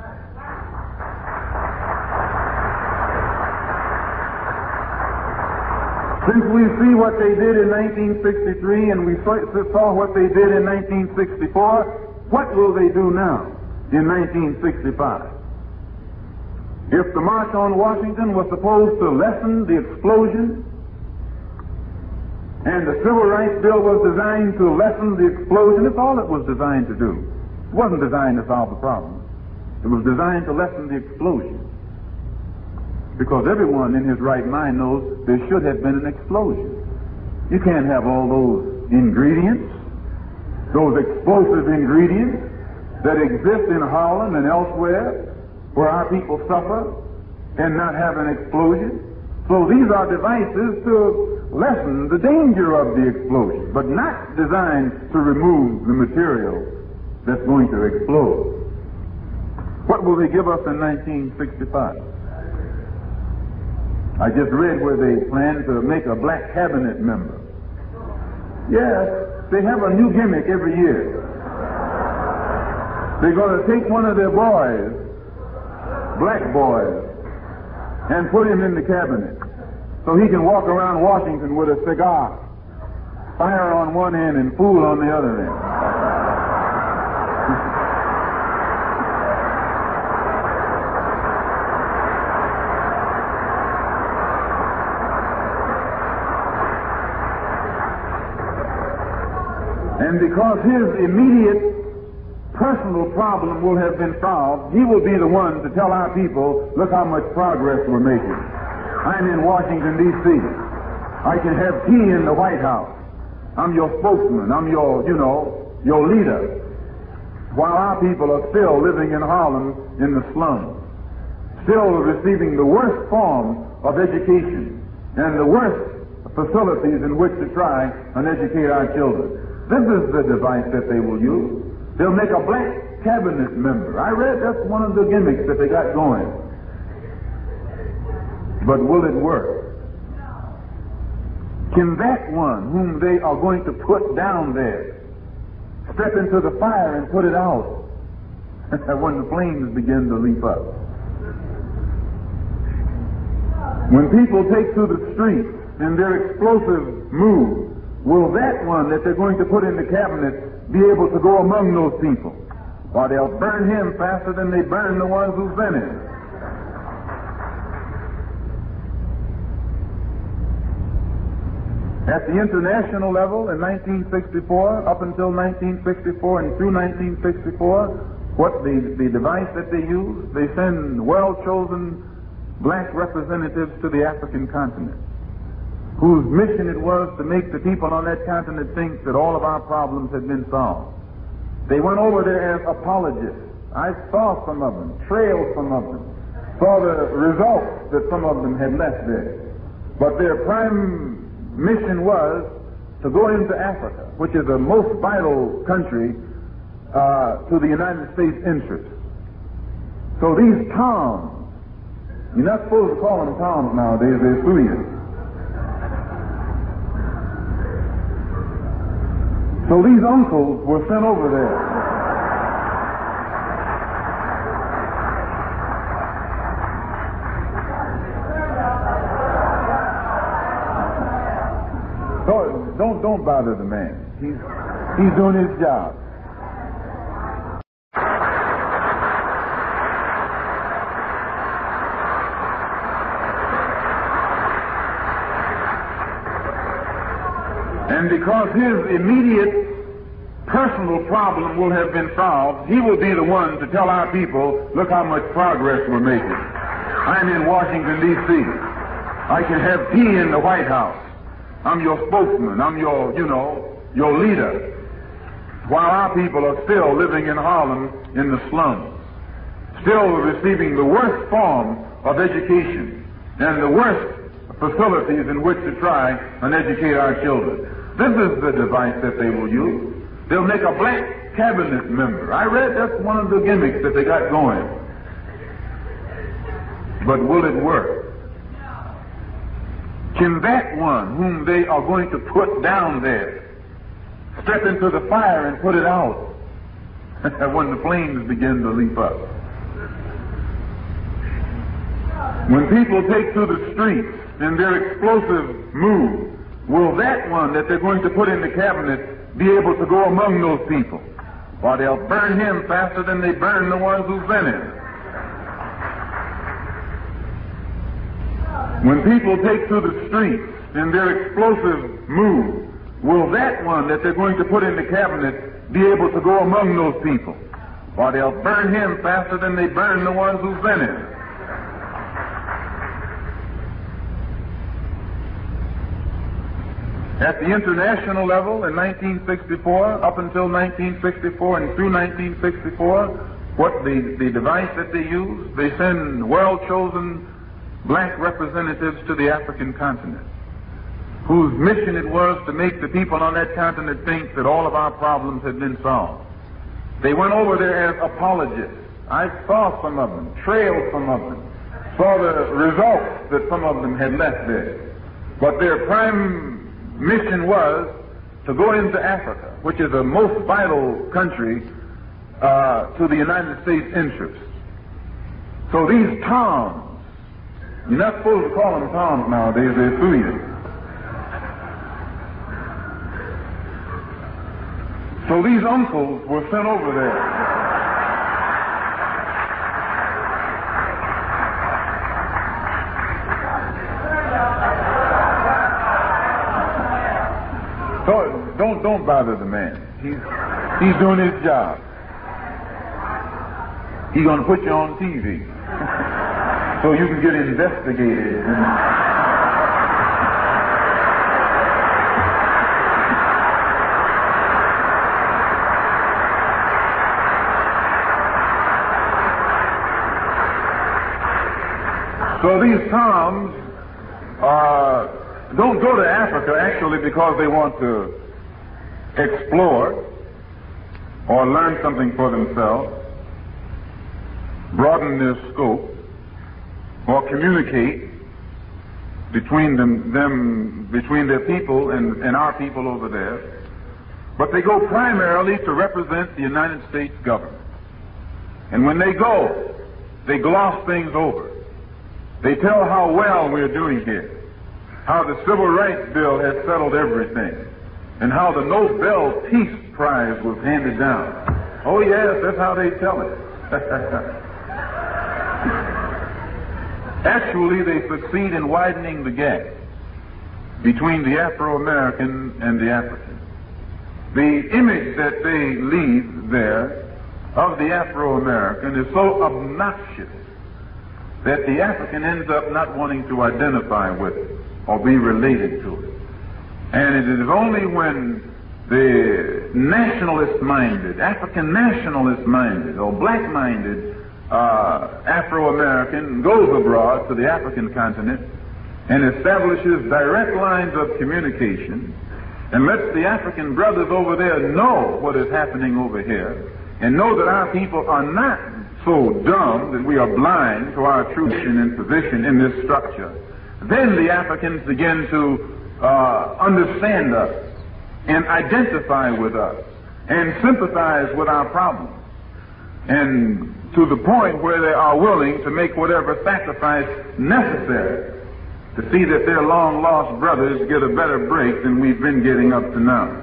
Since we see what they did in nineteen sixty-three and we saw what they did in nineteen sixty-four, what will they do now in nineteen sixty-five? If the March on Washington was supposed to lessen the explosion, and the Civil Rights Bill was designed to lessen the explosion, that's all it was designed to do. It wasn't designed to solve the problem. It was designed to lessen the explosion. Because everyone in his right mind knows there should have been an explosion. You can't have all those ingredients, those explosive ingredients that exist in Harlem and elsewhere, where our people suffer, and not have an explosion. So these are devices to lessen the danger of the explosion, but not designed to remove the material that's going to explode. What will they give us in nineteen sixty-five? I just read where they plan to make a black cabinet member. Yes, they have a new gimmick every year. They're going to take one of their boys, black boys, and put him in the cabinet so he can walk around Washington with a cigar, fire on one end and fool on the other end. And because his immediate personal problem will have been solved, he will be the one to tell our people, look how much progress we're making. I'm in Washington, D C I can have tea in the White House. I'm your spokesman. I'm your, you know, your leader. While our people are still living in Harlem in the slums, still receiving the worst form of education and the worst facilities in which to try and educate our children. This is the device that they will use. They'll make a black cabinet member. I read that's one of the gimmicks that they got going. But will it work? Can that one whom they are going to put down there step into the fire and put it out when the flames begin to leap up? When people take to the streets in their explosive mood, will that one that they're going to put in the cabinet be able to go among those people? Or they'll burn him faster than they burn the ones who've been in. At the international level in nineteen sixty-four, up until nineteen sixty-four and through nineteen sixty-four, what the, the device that they use, they send well-chosen black representatives to the African continent, whose mission it was to make the people on that continent think that all of our problems had been solved. They went over there as apologists. I saw some of them, trailed some of them, saw the results that some of them had left there. But their prime mission was to go into Africa, which is the most vital country uh, to the United States interests. So these Toms, you're not supposed to call them Toms nowadays, they sue you. So these uncles were sent over there. Don't, don't, don't bother the man. He's, he's doing his job. And because his immediate personal problem will have been solved, he will be the one to tell our people, look how much progress we're making. I'm in Washington, D C I can have tea in the White House. I'm your spokesman. I'm your, you know, your leader. While our people are still living in Harlem in the slums, still receiving the worst form of education and the worst facilities in which to try and educate our children. This is the device that they will use. They'll make a black cabinet member. I read that's one of the gimmicks that they got going. But will it work? Can that one whom they are going to put down there step into the fire and put it out when the flames begin to leap up? When people take to the streets in their explosive mood, will that one that they're going to put in the cabinet be able to go among those people? Or they'll burn him faster than they burn the ones who've been in. When people take to the streets in their explosive mood, will that one that they're going to put in the cabinet be able to go among those people? Or they'll burn him faster than they burn the ones who've been in. At the international level in nineteen sixty-four, up until nineteen sixty-four and through nineteen sixty-four, what the, the device that they use, they send well-chosen black representatives to the African continent, whose mission it was to make the people on that continent think that all of our problems had been solved. They went over there as apologists. I saw some of them, trailed some of them, saw the results that some of them had left there. But their prime mission was to go into Africa, which is the most vital country uh, to the United States interests. So these Toms, you're not supposed to call them Toms nowadays, they sue you. So these uncles were sent over there. Don't, don't, don't bother the man. He's, he's doing his job. He's going to put you on T V so you can get investigated. So these Toms uh, don't go to Africa actually because they want to explore. or learn something for themselves, broaden their scope, or communicate between them, them between their people and, and our people over there, but they go primarily to represent the United States government. And when they go, they gloss things over. They tell how well we're doing here, how the Civil Rights Bill has settled everything, and how the Nobel Peace Prize was handed down. Oh yes, that's how they tell it. Actually, they succeed in widening the gap between the Afro-American and the African. The image that they leave there of the Afro-American is so obnoxious that the African ends up not wanting to identify with it or be related to it. And it is only when the nationalist-minded, African nationalist-minded, or black-minded uh, Afro-American goes abroad to the African continent and establishes direct lines of communication and lets the African brothers over there know what is happening over here and know that our people are not so dumb that we are blind to our true mission and position in this structure. Then the Africans begin to uh, understand us and identify with us and sympathize with our problems, and to the point where they are willing to make whatever sacrifice necessary to see that their long-lost brothers get a better break than we've been getting up to now.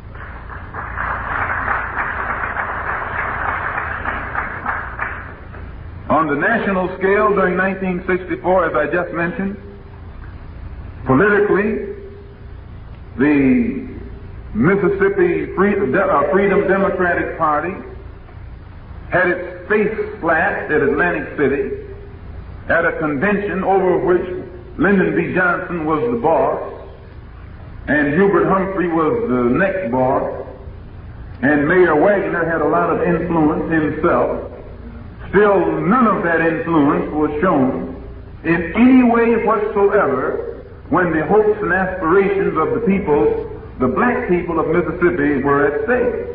On the national scale during nineteen sixty-four, as I just mentioned, politically, the Mississippi Freedom Democratic Party had its face slapped at Atlantic City at a convention over which Lyndon B. Johnson was the boss and Hubert Humphrey was the next boss, and Mayor Wagner had a lot of influence himself. Still, none of that influence was shown in any way whatsoever when the hopes and aspirations of the people, the black people of Mississippi, were at stake.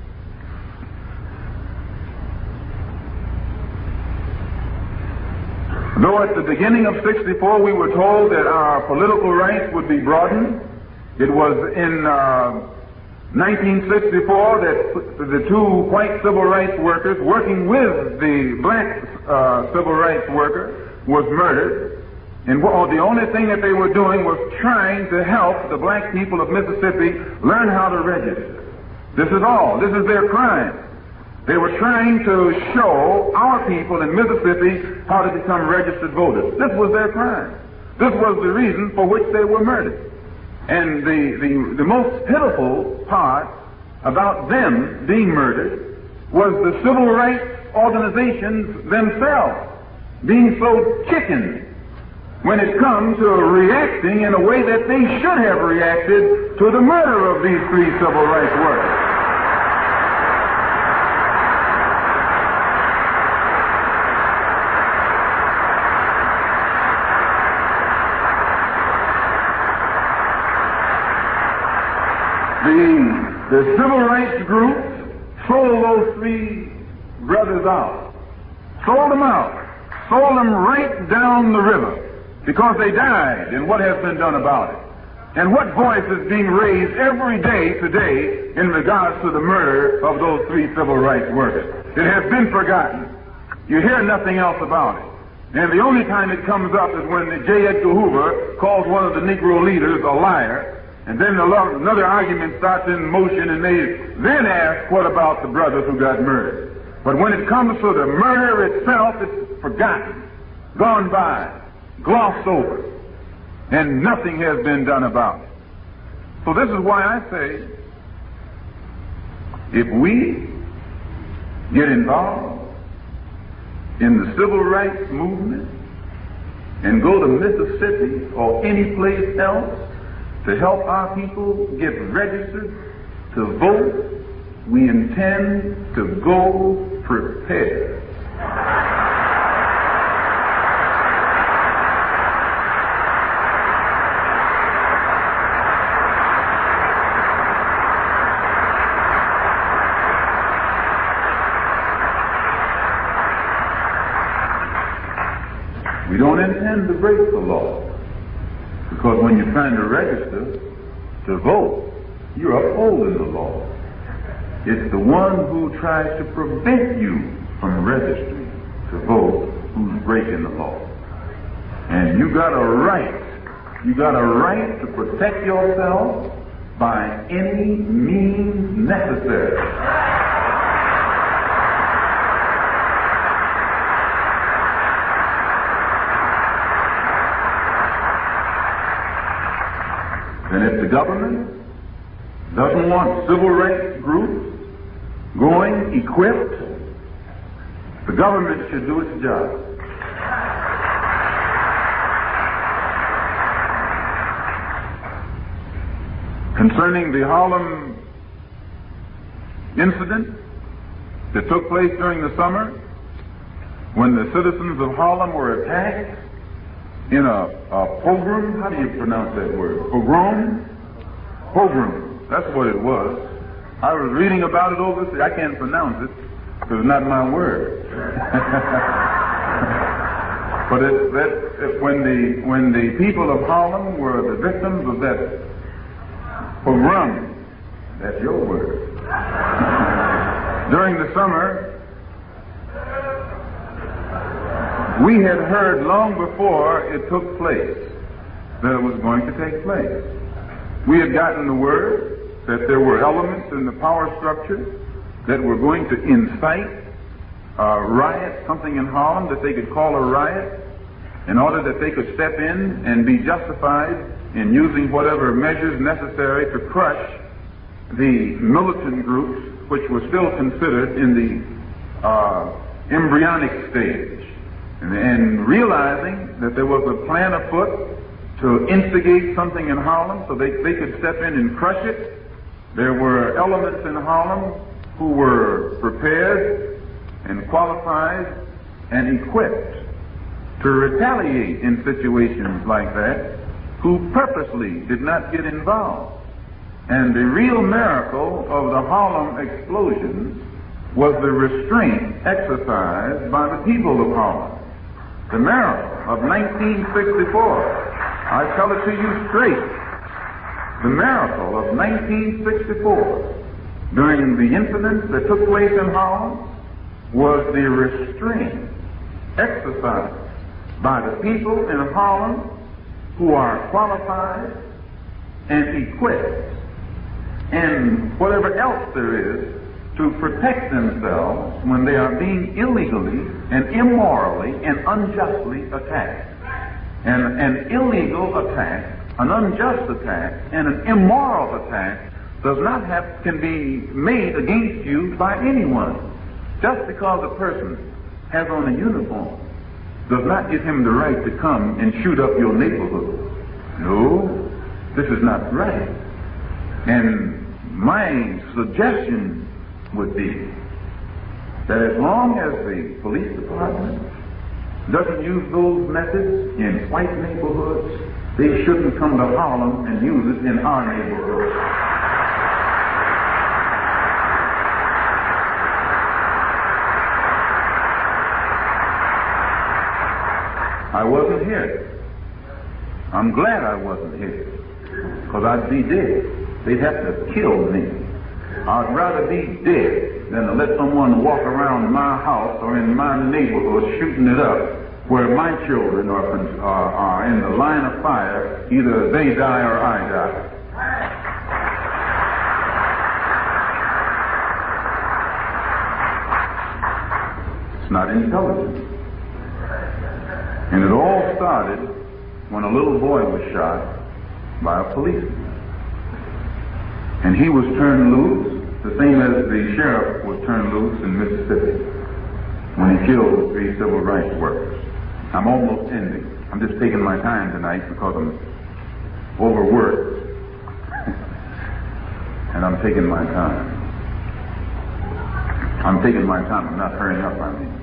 Though at the beginning of sixty-four we were told that our political rights would be broadened, it was in uh, nineteen sixty-four that the two white civil rights workers working with the black uh, civil rights worker was murdered. And what, the only thing that they were doing was trying to help the black people of Mississippi learn how to register. This is all. This is their crime. They were trying to show our people in Mississippi how to become registered voters. This was their crime. This was the reason for which they were murdered. And the, the, the most pitiful part about them being murdered was the civil rights organizations themselves being so chicken when it comes to reacting in a way that they should have reacted to the murder of these three civil rights workers. The, the civil rights group sold those three brothers out. Sold them out. Sold them right down the river because they died, and what has been done about it? And what voice is being raised every day today in regards to the murder of those three civil rights workers? It has been forgotten. You hear nothing else about it. And the only time it comes up is when J. Edgar Hoover calls one of the Negro leaders a liar. And then another argument starts in motion, and they then ask, what about the brothers who got murdered? But when it comes to the murder itself, it's forgotten, gone by, glossed over, and nothing has been done about it. So this is why I say, if we get involved in the civil rights movement and go to Mississippi or any place else to help our people get registered to vote, we intend to go prepared. We don't intend to break the law, because when you're trying to register to vote, you're upholding the law. It's the one who tries to prevent you from registering to vote who's breaking the law. And you got a right, you got a right to protect yourself by any means necessary. And if the government doesn't want civil rights groups going equipped, the government should do its job. Concerning the Harlem incident that took place during the summer, when the citizens of Harlem were attacked in a, a pogrom, how do you pronounce that word? Pogrom? Pogrom, that's what it was. I was reading about it over, I can't pronounce it, because it's not my word. But it, that, it, when, the, when the people of Harlem were the victims of that pogrom, that's your word. During the summer, we had heard long before it took place that it was going to take place. We had gotten the word that there were elements in the power structure that were going to incite a riot, something in Harlem that they could call a riot, in order that they could step in and be justified in using whatever measures necessary to crush the militant groups, which were still considered in the uh, embryonic stage. And, and realizing that there was a plan afoot to instigate something in Harlem so they, they could step in and crush it, there were elements in Harlem who were prepared and qualified and equipped to retaliate in situations like that, who purposely did not get involved. And the real miracle of the Harlem explosions was the restraint exercised by the people of Harlem. The miracle of nineteen sixty-four. I tell it to you straight. The miracle of nineteen sixty-four, during the incidents that took place in Harlem, was the restraint exercised by the people in Harlem who are qualified and equipped and whatever else there is to protect themselves when they are being illegally and immorally and unjustly attacked. And an illegal attack, an unjust attack, and an immoral attack does not have, can be made against you by anyone. Just because a person has on a uniform does not give him the right to come and shoot up your neighborhood. No, this is not right. And my suggestion would be that as long as the police department doesn't use those methods in white neighborhoods, they shouldn't come to Harlem and use it in our neighborhood. I wasn't here. I'm glad I wasn't here, because I'd be dead. They'd have to kill me. I'd rather be dead than to let someone walk around my house or in my neighborhood shooting it up where my children are, are, are in the line of fire. Either they die or I die. It's not intelligent. And it all started when a little boy was shot by a policeman. And he was turned loose the same as the sheriff was turned loose in Mississippi when he killed the three civil rights workers. I'm almost ending. I'm just taking my time tonight because I'm overworked. And I'm taking my time. I'm taking my time. I'm not hurrying up on me.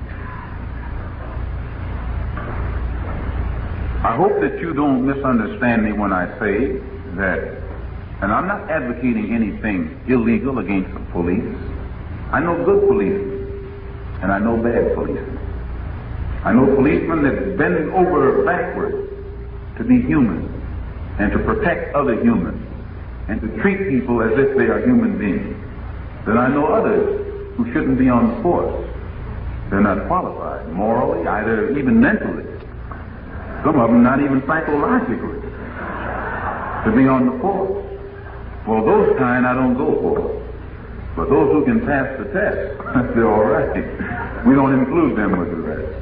I hope that you don't misunderstand me when I say that, and I'm not advocating anything illegal against the police. I know good policemen, and I know bad policemen. I know policemen that bend over backwards to be human and to protect other humans and to treat people as if they are human beings. Then I know others who shouldn't be on the force. They're not qualified morally, either even mentally. Some of them not even psychologically to be on the force. Well, those kind I don't go for. But those who can pass the test, they're all right. We don't include them with the rest.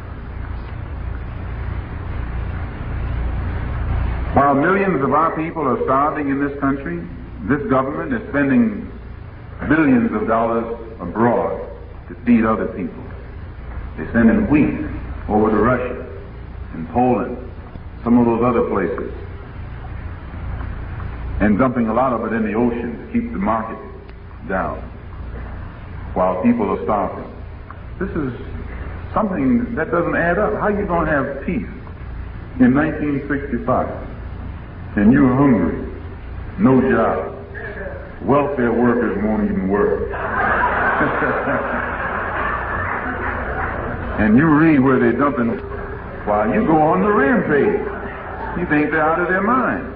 While millions of our people are starving in this country, this government is spending billions of dollars abroad to feed other people. They're sending wheat over to Russia and Poland, some of those other places, and dumping a lot of it in the ocean to keep the market down while people are starving. This is something that doesn't add up. How are you going to have peace in nineteen sixty-five and you're hungry, no job, welfare workers won't even work? And you read where they're dumping while you go on the rampage. You think they're out of their mind.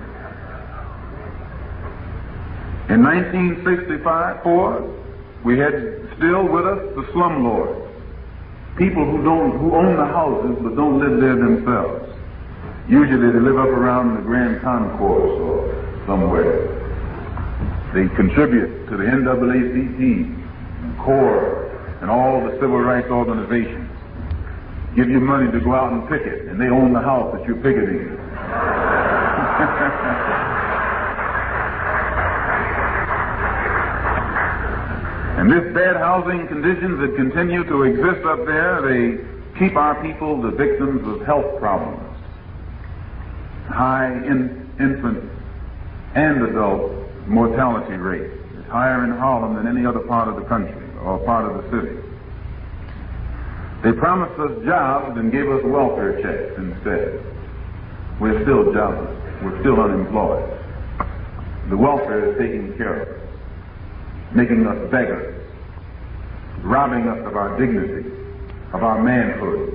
In nineteen sixty-five, four, we had still with us the slumlords, people who don't who own the houses but don't live there themselves. Usually they live up around the Grand Concourse or somewhere. They contribute to the N double A C P, and CORE, and all the civil rights organizations. Give you money to go out and picket, and they own the house that you're picketing. And this bad housing conditions that continue to exist up there, they keep our people the victims of health problems. High in, infant and adult mortality rate. It's higher in Harlem than any other part of the country or part of the city. They promised us jobs and gave us welfare checks instead. We're still jobless. We're still unemployed. The welfare is taking care of us, making us beggars, robbing us of our dignity, of our manhood.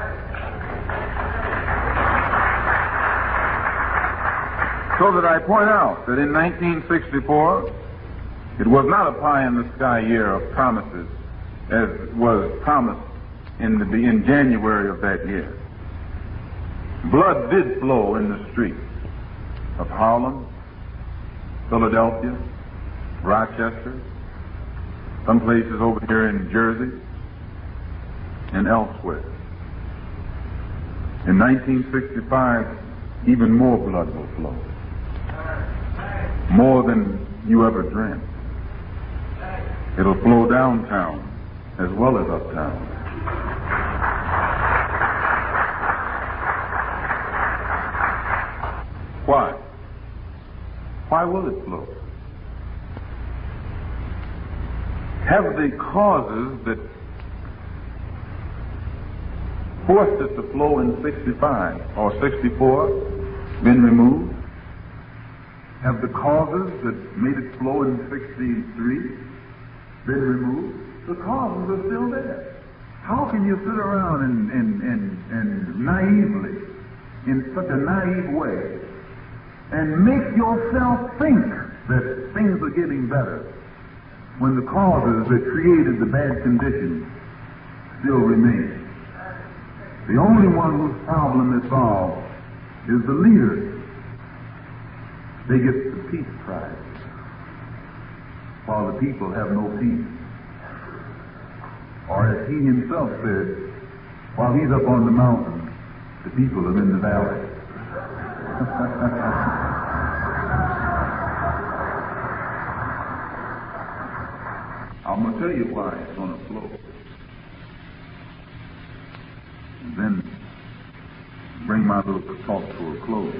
So that I point out that in nineteen sixty-four, it was not a pie-in-the-sky year of promises as was promised in, the, in January of that year. Blood did flow in the streets of Harlem, Philadelphia, Rochester, some places over here in Jersey, and elsewhere. In nineteen sixty-five, even more blood will flow. More than you ever dreamt. It'll flow downtown as well as uptown. Why? Why will it flow? Have the causes that forced it to flow in sixty-five or sixty-four been removed? Have the causes that made it flow in sixty-three been removed? The causes are still there. How can you sit around and, and, and, and naively, in such a naive way, and make yourself think that things are getting better when the causes that created the bad conditions still remain? The only one whose problem is solved is the leader. They get the peace prize, while the people have no peace. Or as he himself said, while he's up on the mountain, the people are in the valley. I'm going to tell you why it's going to flow. And then bring my little talk to a close.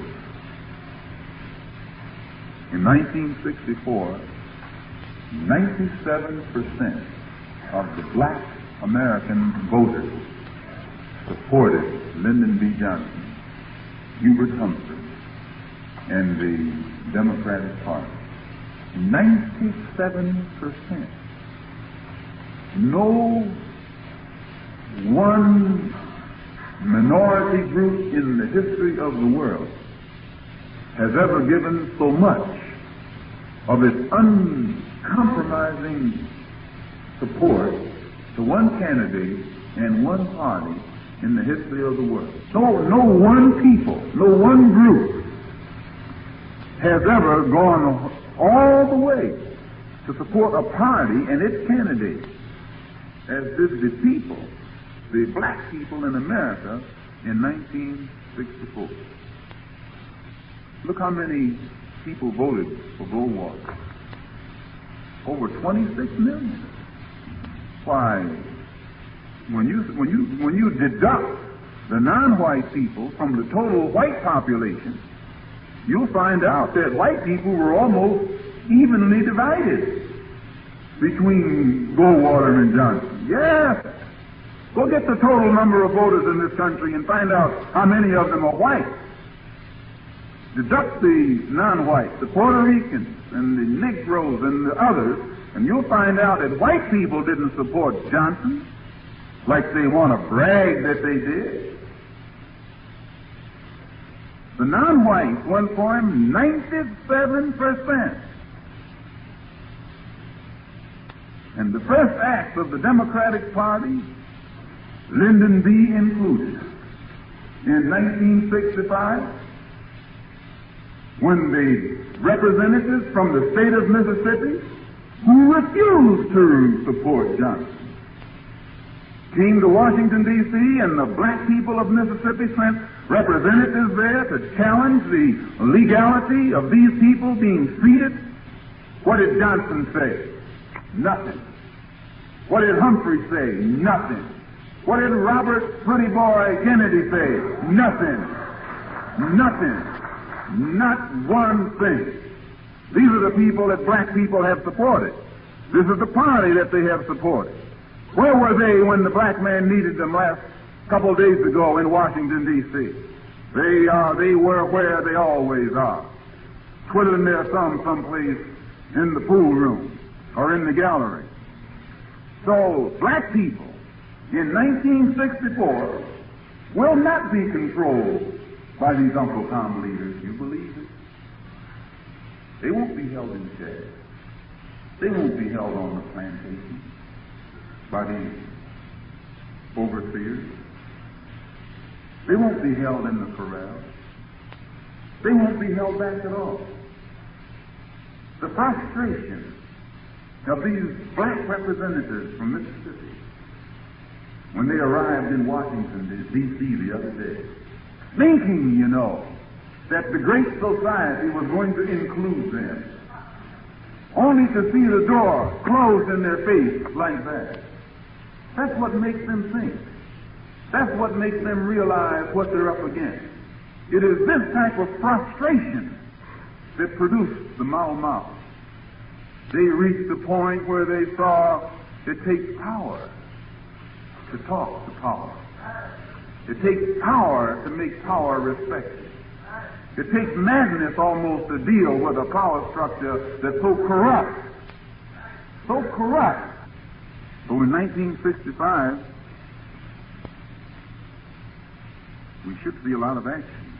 In nineteen sixty-four, ninety-seven percent of the black American voters supported Lyndon B. Johnson, Hubert Humphrey, and the Democratic Party. ninety-seven percent. No one minority group in the history of the world has ever given so much of its uncompromising support to one candidate and one party in the history of the world. No, no one people, no one group has ever gone all the way to support a party and its candidate as did the people, the black people in America in nineteen sixty-four. Look how many people voted for Goldwater. Over twenty-six million. Why, when you when you when you deduct the non-white people from the total white population, you'll find out that white people were almost evenly divided between Goldwater and Johnson. Yes. Go get the total number of voters in this country and find out how many of them are white. Deduct the non-whites, the Puerto Ricans, and the Negroes, and the others, and you'll find out that white people didn't support Johnson like they want to brag that they did. The non-whites went for him ninety-seven percent. And the first act of the Democratic Party, Lyndon B. included, in nineteen sixty-five, when the representatives from the state of Mississippi, who refused to support Johnson, came to Washington, D C, and the black people of Mississippi sent representatives there to challenge the legality of these people being treated, what did Johnson say? Nothing. What did Humphrey say? Nothing. What did Robert Pretty Boy Kennedy say? Nothing. Nothing. Not one thing. These are the people that black people have supported. This is the party that they have supported. Where were they when the black man needed them last couple of days ago in Washington, D C? They are, they were where they always are, twiddling their thumbs someplace in the pool room or in the gallery. So black people in nineteen sixty-four will not be controlled by these Uncle Tom leaders. You believe it? They won't be held in jail. They won't be held on the plantation by the overseers. They won't be held in the corral. They won't be held back at all. The frustration of these black representatives from Mississippi when they arrived in Washington, D C the other day, thinking, you know, that the great society was going to include them, only to see the door closed in their face like that. That's what makes them think. That's what makes them realize what they're up against. It is this type of frustration that produced the Mau Mau. They reached the point where they saw it takes power to talk to power. It takes power to make power respected. It takes madness almost to deal with a power structure that's so corrupt. So corrupt. So in nineteen sixty-five, we should see a lot of action.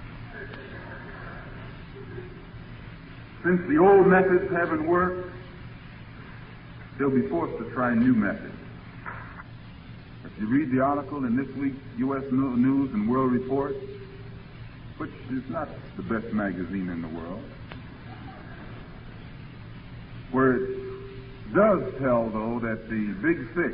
Since the old methods haven't worked, they'll be forced to try new methods. If you read the article in this week's U S News and World Report, which is not the best magazine in the world, where it does tell, though, that the Big Six,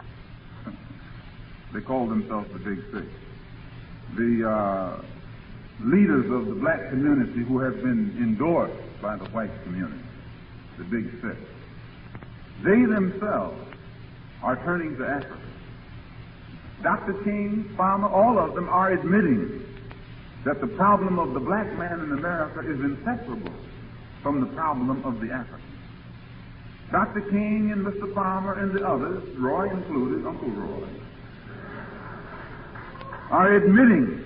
they call themselves the Big Six, the uh, leaders of the black community who have been endorsed by the white community, the Big Six, they themselves are turning to Africa. Doctor King, Farmer, all of them are admitting that the problem of the black man in America is inseparable from the problem of the African. Doctor King and Mister Farmer and the others, Roy included, Uncle Roy, are admitting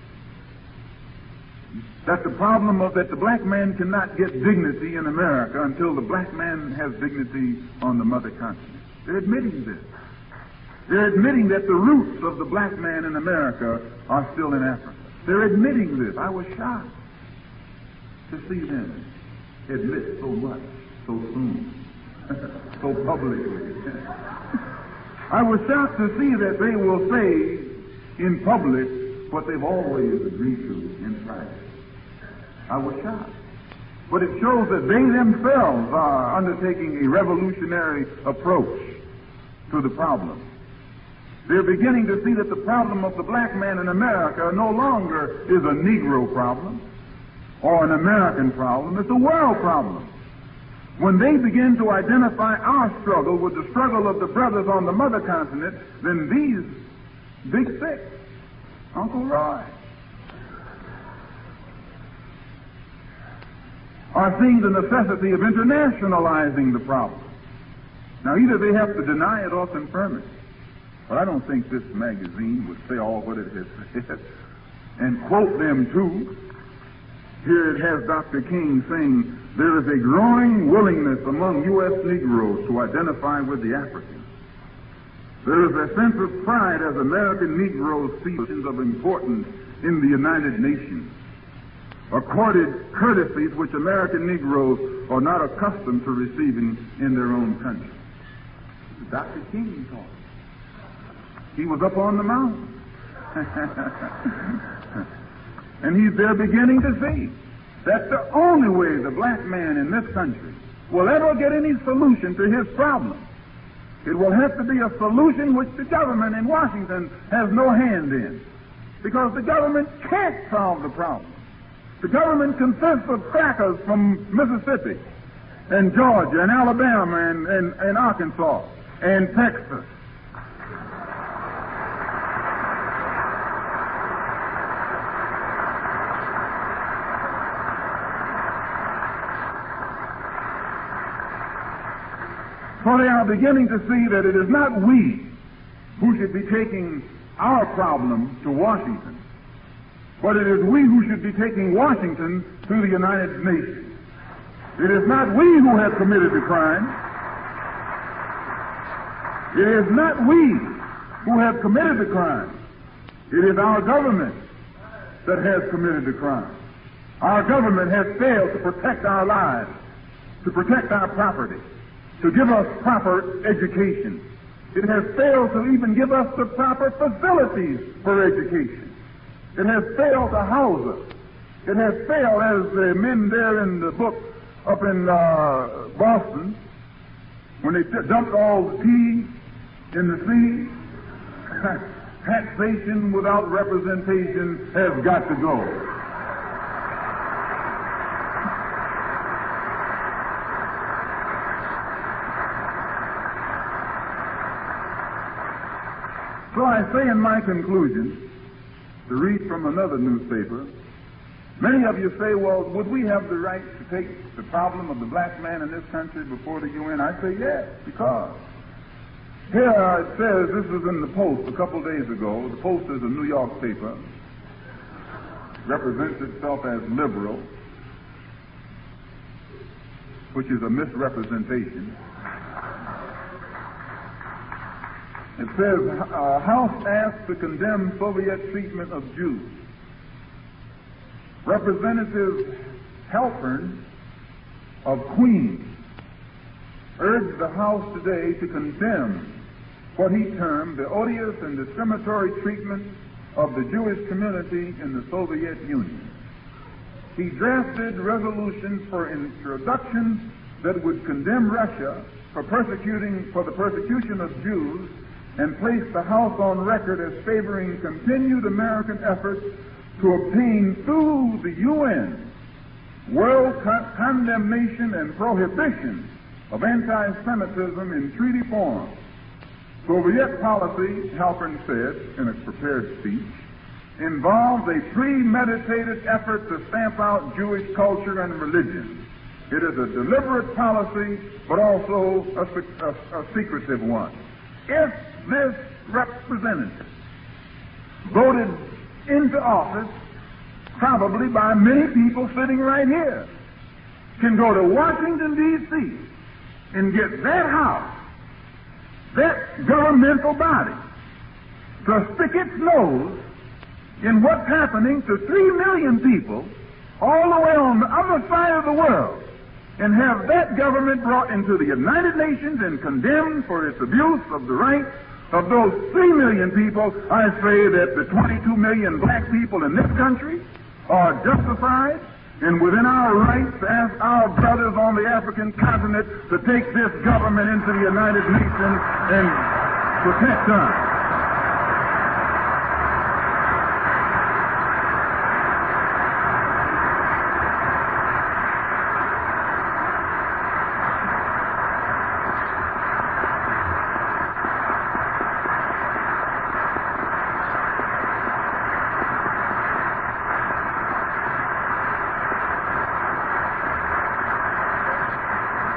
that the problem of that the black man cannot get dignity in America until the black man has dignity on the mother continent. They're admitting this. They're admitting that the roots of the black man in America are still in Africa. They're admitting this. I was shocked to see them admit so much so soon, so publicly. I was shocked to see that they will say in public what they've always agreed to in private. I was shocked. But it shows that they themselves are undertaking a revolutionary approach to the problem. They're beginning to see that the problem of the black man in America no longer is a Negro problem or an American problem. It's a world problem. When they begin to identify our struggle with the struggle of the brothers on the mother continent, then these big six, Uncle Roy, are seeing the necessity of internationalizing the problem. Now, either they have to deny it or confirm it. But I don't think this magazine would say all what it has said and quote them too. Here it has Doctor King saying, there is a growing willingness among U S Negroes to identify with the Africans. There is a sense of pride as American Negroes see positions of importance in the United Nations, accorded courtesies which American Negroes are not accustomed to receiving in their own country. This is Doctor King talking. He was up on the mountain. And he's there beginning to see that's the only way the black man in this country will ever get any solution to his problem. It will have to be a solution which the government in Washington has no hand in, because the government can't solve the problem. The government consists of crackers from Mississippi and Georgia and Alabama and, and, and Arkansas and Texas. So they are beginning to see that it is not we who should be taking our problem to Washington, but it is we who should be taking Washington to the United Nations. It is not we who have committed the crime. It is not we who have committed the crime. It is our government that has committed the crime. Our government has failed to protect our lives, to protect our property, to give us proper education. It has failed to even give us the proper facilities for education. It has failed to house us. It has failed, as the men there in the book up in uh, Boston, when they t- dumped all the tea in the sea. Taxation without representation has got to go. So I say in my conclusion, to read from another newspaper, many of you say, well, would we have the right to take the problem of the black man in this country before the U N? I say yes, because here it says, this was in the Post a couple days ago. The Post is a New York paper, represents itself as liberal, which is a misrepresentation. It says, uh, House asked to condemn Soviet treatment of Jews. Representative Halpern of Queens urged the House today to condemn what he termed the odious and discriminatory treatment of the Jewish community in the Soviet Union. He drafted resolutions for introduction that would condemn Russia for persecuting for the persecution of Jews, and placed the House on record as favoring continued American efforts to obtain through the U N world con- condemnation and prohibition of anti-Semitism in treaty form. Soviet policy, Halpern said in a prepared speech, involves a premeditated effort to stamp out Jewish culture and religion. It is a deliberate policy, but also a, a, a secretive one. If this representative voted into office, probably by many people sitting right here, can go to Washington, D C and get that House that governmental body to stick its nose in what's happening to three million people all the way on the other side of the world, and have that government brought into the United Nations and condemned for its abuse of the rights of those three million people, I say that the twenty-two million black people in this country are justified and within our rights to ask our brothers on the African continent to take this government into the United Nations and protect us.